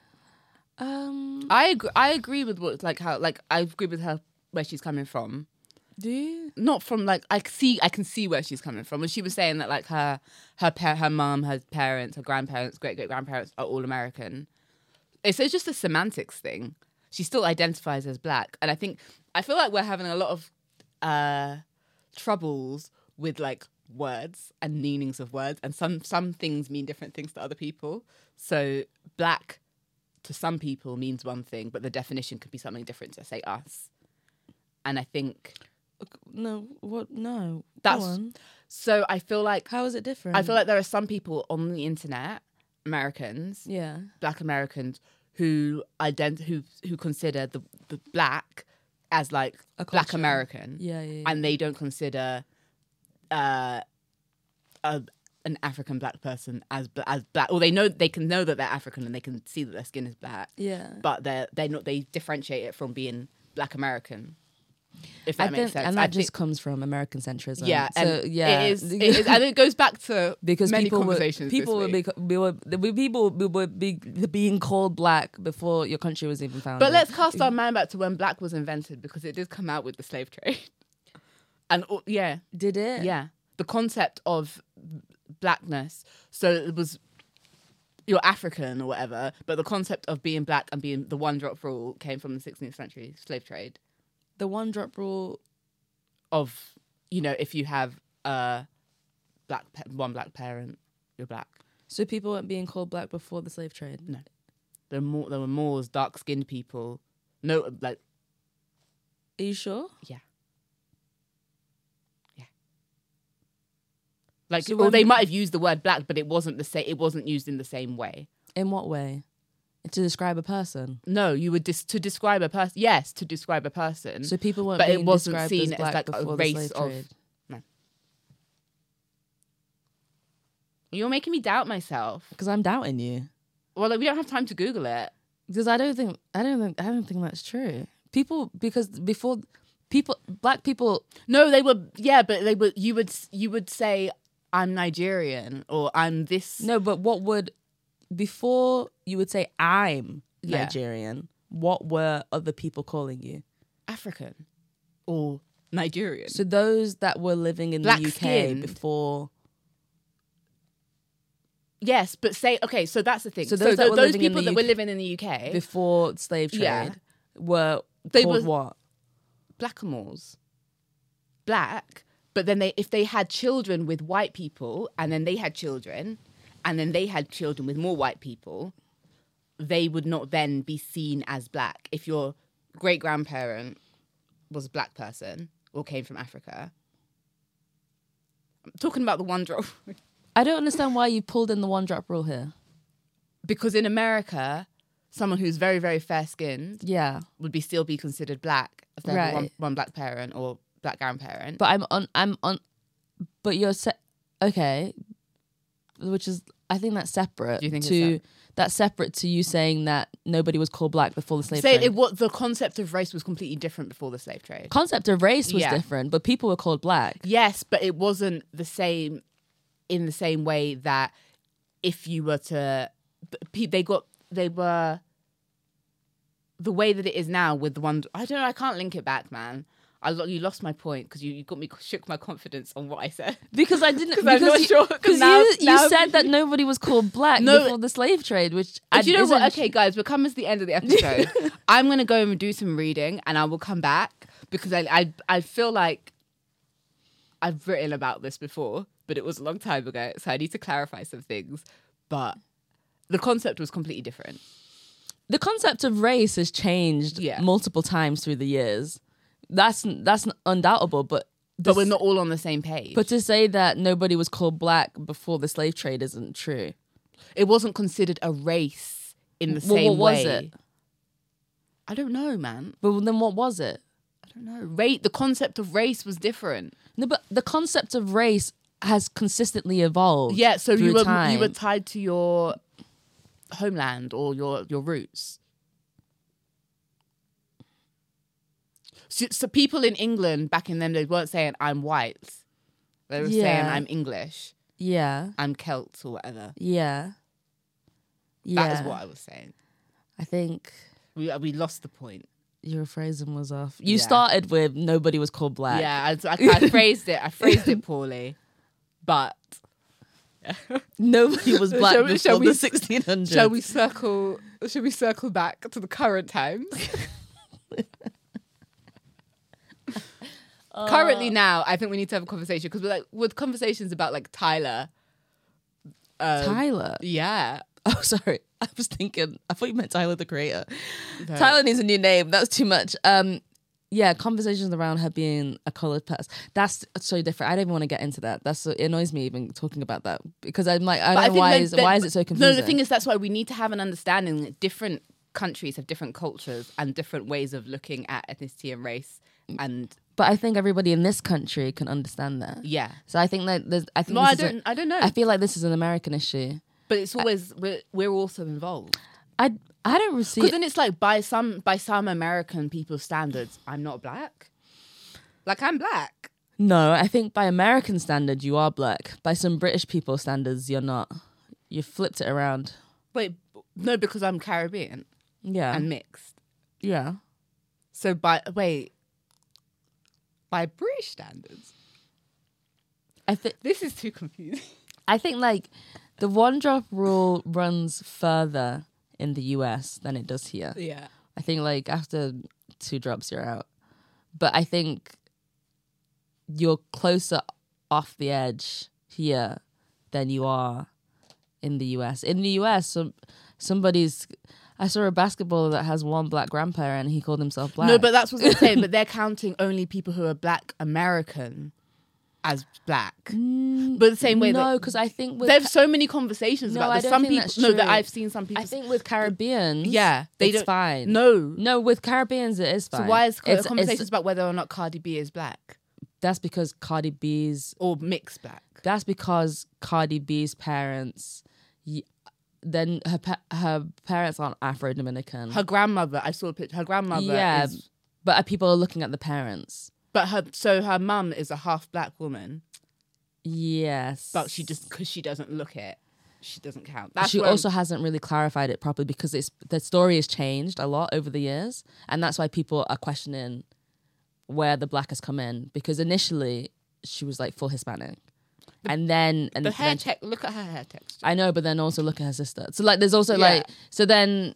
A: um,
B: I agree, I agree with what, like, how, like, I agree with her where she's coming from.
A: do you?
B: Not from, like, I see, I can see where she's coming from. When she was saying that, like, her, her, pa- her mum, her parents, her grandparents, great great grandparents are all American. It's, it's just a semantics thing. She still identifies as black, and I think I feel like we're having a lot of uh, troubles with like words and meanings of words, and some some things mean different things to other people. So black to some people means one thing, but the definition could be something different to say us. And I think
A: No. What? No.
B: That's-
A: Go on.
B: so. I feel like
A: How is it different?
B: I feel like there are some people on the internet, Americans,
A: Yeah.
B: black Americans, who ident- who who consider the, the black as like
A: A
B: black
A: culture.
B: American,
A: Yeah. Yeah. yeah.
B: and they don't consider uh, a, an African black person as bl- as black. Or they know they can know that they're African and they can see that their skin is black,
A: yeah.
B: but they they not they differentiate it from being black American. If that
A: I
B: makes
A: think,
B: sense,
A: and
B: I
A: that just
B: think-
A: comes from American centrism.
B: yeah,
A: So,
B: and
A: yeah,
B: it is, it is, and it goes back to
A: because
B: many
A: people were,
B: conversations.
A: people
B: this
A: would
B: week.
A: be, we were, we- people would be being called black before your country was even founded.
B: But let's cast our mind back to when black was invented, because it did come out with the slave trade. And uh, yeah,
A: Did it?
B: yeah, the concept of blackness. So it was you're African or whatever, but the concept of being black and being the one drop rule came from the sixteenth century slave trade.
A: The one drop rule
B: of, you know, if you have a black pa- one black parent, you're black.
A: So people weren't being called black before the slave trade?
B: No. There were more, there were Moors, dark-skinned people. No, like...
A: Are you sure?
B: Yeah. Yeah. Like,
A: So
B: well,
A: when-
B: they might have used the word black, but it wasn't the same. It wasn't used in the same way.
A: In what way? To describe a person?
B: No, you would dis- to describe a person. Yes, to describe a person.
A: So people weren't
B: but
A: being
B: it wasn't
A: described
B: seen
A: as black
B: as like a
A: before
B: race
A: the slave
B: of.
A: trade?
B: No. You're making me doubt myself.
A: Because I'm doubting you.
B: Well, like, we don't have time to Google it.
A: Because I don't think I don't think I don't think that's true. People because before people black people
B: No, they were. Yeah, but they were. You would. You would say, "I'm Nigerian" or "I'm this."
A: no, but what would before you would say I'm
B: Yeah.
A: Nigerian? What were other people calling you?
B: African or Nigerian.
A: So those that were living in the U K
B: Black-skinned.
A: before.
B: Yes, but say okay. So that's the thing.
A: So
B: So
A: those
B: those,
A: that were living in
B: people
A: the
B: that
A: U K
B: were living in the U K,
A: before slave trade
B: Yeah.
A: were
B: They
A: called
B: were-
A: what?
B: blackamoors, black. But then they, if they had children with white people, and then they had children, and then they had children with more white people, they would not then be seen as black. If your great grandparent was a black person or came from Africa, I'm talking about the one drop.
A: I don't understand why you pulled in the one drop rule here.
B: Because in America, someone who's very, very fair-skinned
A: Yeah.
B: would be still be considered black if they have one,
A: Right.
B: one black parent or black grandparent.
A: But I'm on. I'm on. But you're se- okay, which is I think that's separate.
B: Do you think it's
A: to
B: sep-
A: that's separate to you saying that nobody was called black before the slave
B: Say
A: trade?
B: it, what the concept of race was completely different before the slave trade.
A: Concept of race was
B: Yeah.
A: different, but people were called black.
B: Yes, but it wasn't the same in the same way that if you were to, p- they got they were the way that it is now with the one. I don't know. I can't link it back, man. I lo- you lost my point because you, you got me shook my confidence on what I said.
A: Because I didn't.
B: 'Cause I'm
A: because
B: not
A: you,
B: sure, 'cause
A: Because
B: now-
A: you, you
B: now-
A: said that nobody was called black
B: No.
A: before the slave trade, which
B: But you know what?
A: isn't-
B: Okay, guys, we're coming to the end of the episode. I'm gonna go and do some reading, and I will come back because I I I feel like I've written about this before, but it was a long time ago, so I need to clarify some things. But the concept was completely different.
A: The concept of race has changed
B: Yeah.
A: multiple times through the years. That's that's undoubtable, but
B: But
A: this-
B: we're not all on the same page.
A: But to say that nobody was called black before the slave trade isn't true.
B: it wasn't considered a race in the
A: Well,
B: same
A: what was
B: way.
A: it?
B: I don't know, man.
A: But then what was it?
B: I don't know. Rate the concept of race was different.
A: No, but the concept of race has consistently evolved.
B: Yeah, so
A: through
B: you were
A: time.
B: you were tied to your homeland or your your roots. So, so people in England back in them, they weren't saying I'm white. They were saying
A: Yeah.
B: I'm English,
A: Yeah,
B: I'm Celt or whatever.
A: yeah, yeah.
B: That is what I was saying.
A: I think
B: We we lost the point.
A: your phrasing was off. You
B: Yeah.
A: started with nobody was called black.
B: Yeah, I, I, I phrased it. I phrased it poorly, but
A: Nobody was black
B: Shall we-
A: before
B: shall we-
A: the sixteen hundreds.
B: shall we circle? Should we circle back to the current times? Currently, now I think we need to have a conversation because we're like with conversations about like Tyler. Um,
A: Tyler?
B: Yeah.
A: Oh, sorry. I was thinking, I thought you meant Tyler the Creator.
B: No.
A: Tyler needs a new name. That's too much. Um, yeah, conversations around her being a coloured person. That's so different. I don't even want to get into that. That's it annoys me even talking about that because I'm like, I
B: But
A: don't know why
B: that-
A: is
B: that-
A: why is it so confusing?
B: No, the thing is that's why we need to have an understanding that different countries have different cultures and different ways of looking at ethnicity and race. And
A: but I think everybody in this country can understand that.
B: yeah,
A: So I think that there's. I think
B: no,
A: this
B: I
A: is a-
B: don't. I don't know.
A: I feel like this is an American issue.
B: but it's always we're we're also involved.
A: I I don't receive.
B: Because then it's like by some by some American people's standards, I'm not black. Like I'm black.
A: No, I think by American standard you are black. By some British people standards, you're not. You flipped it around.
B: Wait, no, because I'm Caribbean
A: Yeah,
B: and mixed.
A: yeah.
B: So by wait, by British standards,
A: I think
B: this is too confusing.
A: I think like The one drop rule runs further in the U S than it does here.
B: Yeah.
A: I think like after two drops, you're out. But I think you're closer off the edge here than you are in the U S. In the U S, some somebody's. I saw a basketballer that has one black grandparent and he called himself black.
B: No, but that's what I'm saying. But they're counting only people who are black American as black.
A: Mm,
B: but the same way
A: no,
B: that
A: because I think with
B: there's so many conversations
A: No,
B: about
A: I
B: this.
A: don't
B: Some
A: think
B: people
A: that's
B: no that
A: true.
B: I've seen some people
A: I think with Caribbeans,
B: yeah, they
A: it's
B: don't
A: fine.
B: No.
A: No, with Caribbeans it is fine.
B: So why is
A: It's-
B: conversations
A: it's-
B: about whether or not Cardi B is black
A: That's because Cardi B's.
B: or mixed black?
A: That's because Cardi B's parents. y- Then her pa- her parents aren't Afro Dominican.
B: Her grandmother, I saw a picture. Her grandmother
A: Yeah,
B: is,
A: but people are looking at the parents.
B: but her so her mum is a half black woman,
A: Yes,
B: but she just because she doesn't look it, she doesn't count. That's
A: she
B: where I'm-
A: also hasn't really clarified it properly because it's the story has changed a lot over the years, and that's why people are questioning where the black has come in. Because initially she was like full Hispanic, and then and
B: the hair
A: then,
B: tech. Look at her hair texture.
A: I know, but then also look at her sister. So like, there's also
B: Yeah.
A: like, so then,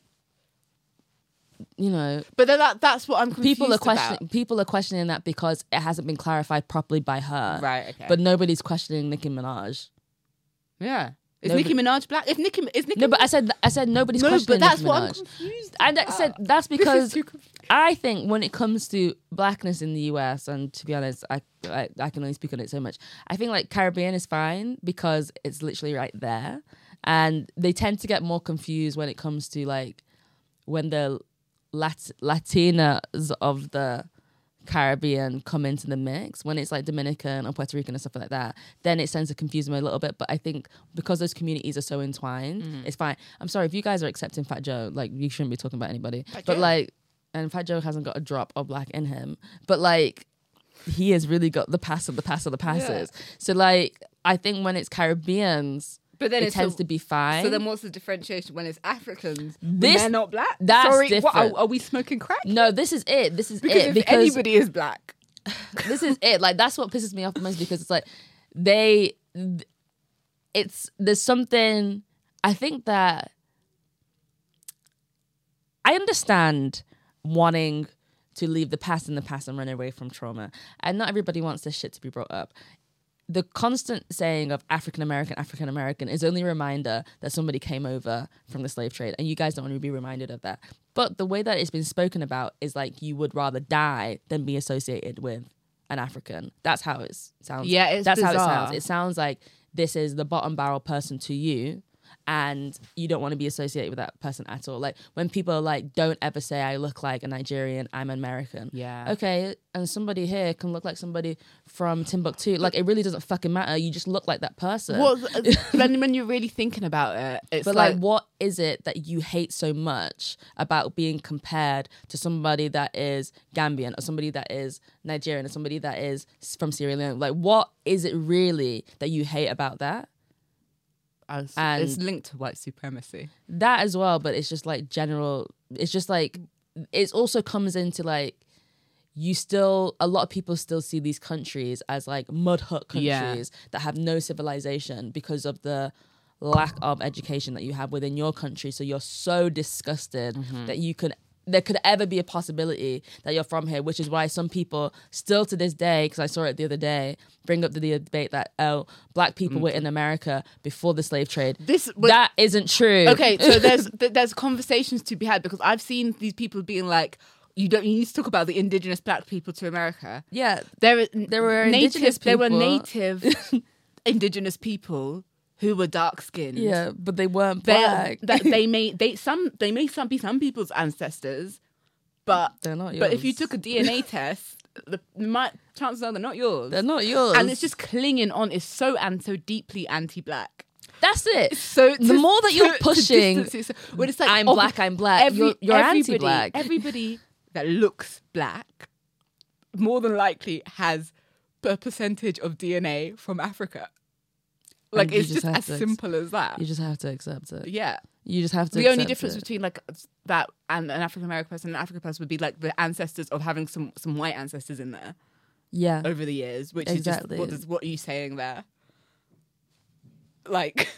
A: you know,
B: But then that that's what I'm confused
A: people are questioning.
B: about.
A: People are questioning that because it hasn't been clarified properly by her.
B: Right. Okay.
A: But nobody's questioning Nicki Minaj.
B: yeah, is
A: No,
B: Nicki Minaj black? If Nicki is Nicki
A: No, but I said I said nobody's
B: no,
A: questioning
B: but that's
A: Nicki
B: what I'm
A: Minaj.
B: confused.
A: And I said
B: about.
A: that's
B: This
A: because
B: is too confusing.
A: I think when it comes to blackness in the U S, and to be honest, I, I I can only speak on it so much. I think like Caribbean is fine because it's literally right there, and they tend to get more confused when it comes to like when the Lat- Latinas of the Caribbean come into the mix. When it's like Dominican or Puerto Rican and stuff like that, then it tends to confuse them a little bit. But I think because those communities are so entwined,
B: Mm-hmm.
A: it's fine. I'm sorry if you guys are accepting Fat Joe, like you shouldn't be talking about anybody.
B: Fat
A: but
B: Joe.
A: like, and Fat Joe hasn't got a drop of black in him, but like he has really got the pass of the pass of the passes. So like, I think when it's Caribbeans,
B: But then
A: it
B: it's
A: tends
B: a-
A: to be fine.
B: So then, what's the differentiation when it's Africans? When
A: This-
B: they're not black.
A: that's
B: Sorry, what,
A: different.
B: are, are we smoking crack?
A: no, this is it. This is
B: Because
A: it.
B: if
A: Because
B: anybody is black,
A: this is it. Like that's what pisses me off the most because it's like they, it's there's something. I think that I understand wanting to leave the past in the past and run away from trauma, and not everybody wants this shit to be brought up. The constant saying of African American, African American is only a reminder that somebody came over from the slave trade, and you guys don't want to be reminded of that. But the way that it's been spoken about is like you would rather die than be associated with an African. That's how it sounds.
B: Yeah, it's
A: that's how it
B: bizarre.
A: sounds. It sounds like this is the bottom barrel person to you, and you don't want to be associated with that person at all. Like when people are like, don't ever say I look like a Nigerian, I'm American.
B: Yeah.
A: Okay, and somebody here can look like somebody from Timbuktu. Like it really doesn't fucking matter. You just look like that person.
B: what, when, when you're really thinking about it, it's
A: But
B: like,
A: like, what is it that you hate so much about being compared to somebody that is Gambian or somebody that is Nigerian or somebody that is from Sierra Leone? Like, what is it really that you hate about that?
B: As-
A: and-
B: it's linked to white supremacy.
A: That as well, but it's just like general. It's just like it also comes into like you still a lot of people still see these countries as like mud hut countries
B: Yeah.
A: that have no civilization because of the lack of education that you have within your country. So you're so disgusted that you could there could ever be a possibility that you're from here, which is why some people still to this day, because I saw it the other day, bring up the debate that oh, black people were in America before the slave trade.
B: This but-
A: That isn't true.
B: okay. So there's th- there's conversations to be had because I've seen these people being like, you don't. You need to talk about the indigenous black people to America.
A: Yeah,
B: There,
A: There were
B: native.
A: indigenous
B: There were
A: people.
B: native indigenous people who were dark skinned.
A: yeah, but they weren't
B: They,
A: black.
B: that they may they some they may some be some people's ancestors, but
A: They're not
B: but if you
A: yours.
B: took a D N A test, the might, chances are they're not yours.
A: They're not yours.
B: and it's just clinging on is so and so deeply anti-black.
A: that's it.
B: So
A: The
B: to-
A: more that you're
B: to- to
A: pushing,
B: distance it, when it's like
A: I'm
B: ob-
A: black, I'm black.
B: every-
A: you're you're
B: everybody-
A: anti-black.
B: Everybody that looks black more than likely has a percentage of D N A from Africa. Like
A: you
B: it's
A: just
B: just,
A: have
B: as
A: to ex-
B: simple as that.
A: You just have to accept it.
B: Yeah.
A: You just have to.
B: The only
A: accept
B: difference
A: it.
B: between like that and an African American person and an African person would be like the ancestors of having some some white ancestors in there
A: yeah,
B: over the years, which
A: Exactly.
B: is just what is what are you saying there? Like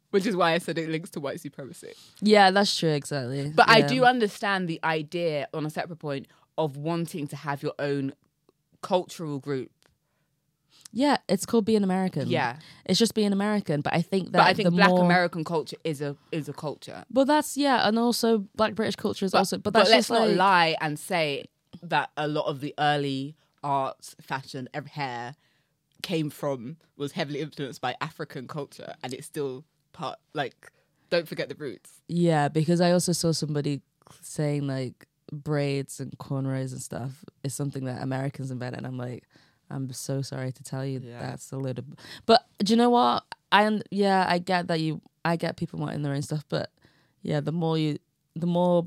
B: which is why I said it links to white supremacy.
A: Yeah, that's true, exactly.
B: But I
A: Yeah.
B: do understand the idea, on a separate point, of wanting to have your own cultural group.
A: Yeah, it's called being American.
B: Yeah.
A: It's just being American. But I think that
B: But I think
A: the
B: Black
A: more...
B: American culture is a is a culture.
A: But that's, yeah, and also Black British culture is
B: But,
A: also... But
B: but
A: that's
B: let's
A: just
B: not
A: like...
B: lie and say that a lot of the early arts, fashion, ev- hair came from, was heavily influenced by African culture, and it's still part, like, don't forget the roots.
A: Yeah, because I also saw somebody saying like braids and cornrows and stuff is something that Americans invented. And I'm like, I'm so sorry to tell you
B: Yeah.
A: that's a load of... But do you know what? I un- yeah, I get that you... I get people wanting their own stuff, but yeah, the more you... The more...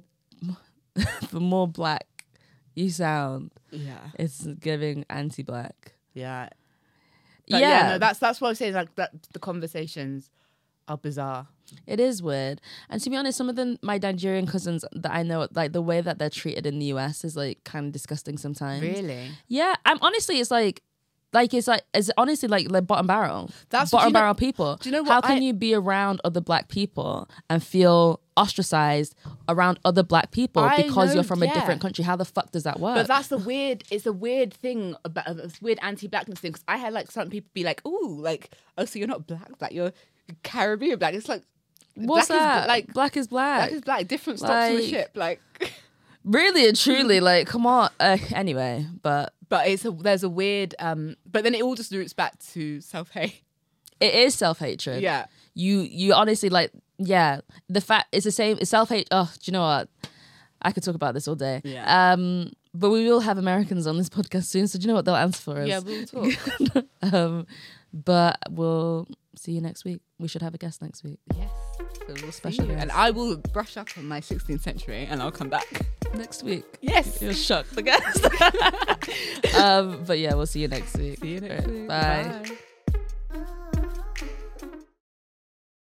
A: the more black you sound,
B: Yeah.
A: it's giving anti-black.
B: Yeah. But yeah,
A: yeah,
B: no, that's that's what I'm saying. Like that, the conversations are bizarre.
A: it is weird. And to be honest, some of them, my Nigerian cousins that I know, like the way that they're treated in the U S is like kind of disgusting sometimes.
B: Really?
A: Yeah, I'm honestly, it's like, like it's like it's honestly like like bottom barrel.
B: That's-
A: bottom
B: do you know-
A: barrel people.
B: do you know
A: How
B: what
A: can
B: I-
A: you be around other black people and feel ostracized around other black people
B: I
A: because
B: know,
A: you're from a
B: yeah.
A: different country? How the fuck does that work?
B: But that's the weird. It's a weird thing about this weird anti-blackness thing. Because I had like some people be like, "Ooh, like, oh, so you're not black, black, you're Caribbean black." It's like,
A: What's
B: black
A: that?
B: Is, like,
A: black is black.
B: black is black. Different stops on the
A: Like-
B: ship. Like,
A: Really and truly, like, come on. Uh, anyway, but
B: but it's a there's a weird. Um, but then it all just roots back to self-hate.
A: it is self-hatred.
B: Yeah.
A: You you honestly like, yeah, the fact it's the same. It's self-hate. Oh, do you know what? I could talk about this all day.
B: Yeah.
A: Um, but we will have Americans on this podcast soon, so do you know what they'll answer for us?
B: Yeah, we'll talk.
A: um, but we'll see you next week. We should have a guest next week.
B: Yes. So we'll
A: Special
B: see you.
A: guest.
B: And I will brush up on my sixteenth century, and I'll come back.
A: Next week.
B: Yes.
A: You're shocked, the guest. um, but yeah, we'll see you next week.
B: See you next
A: All right,
B: week.
A: Bye.
B: Bye.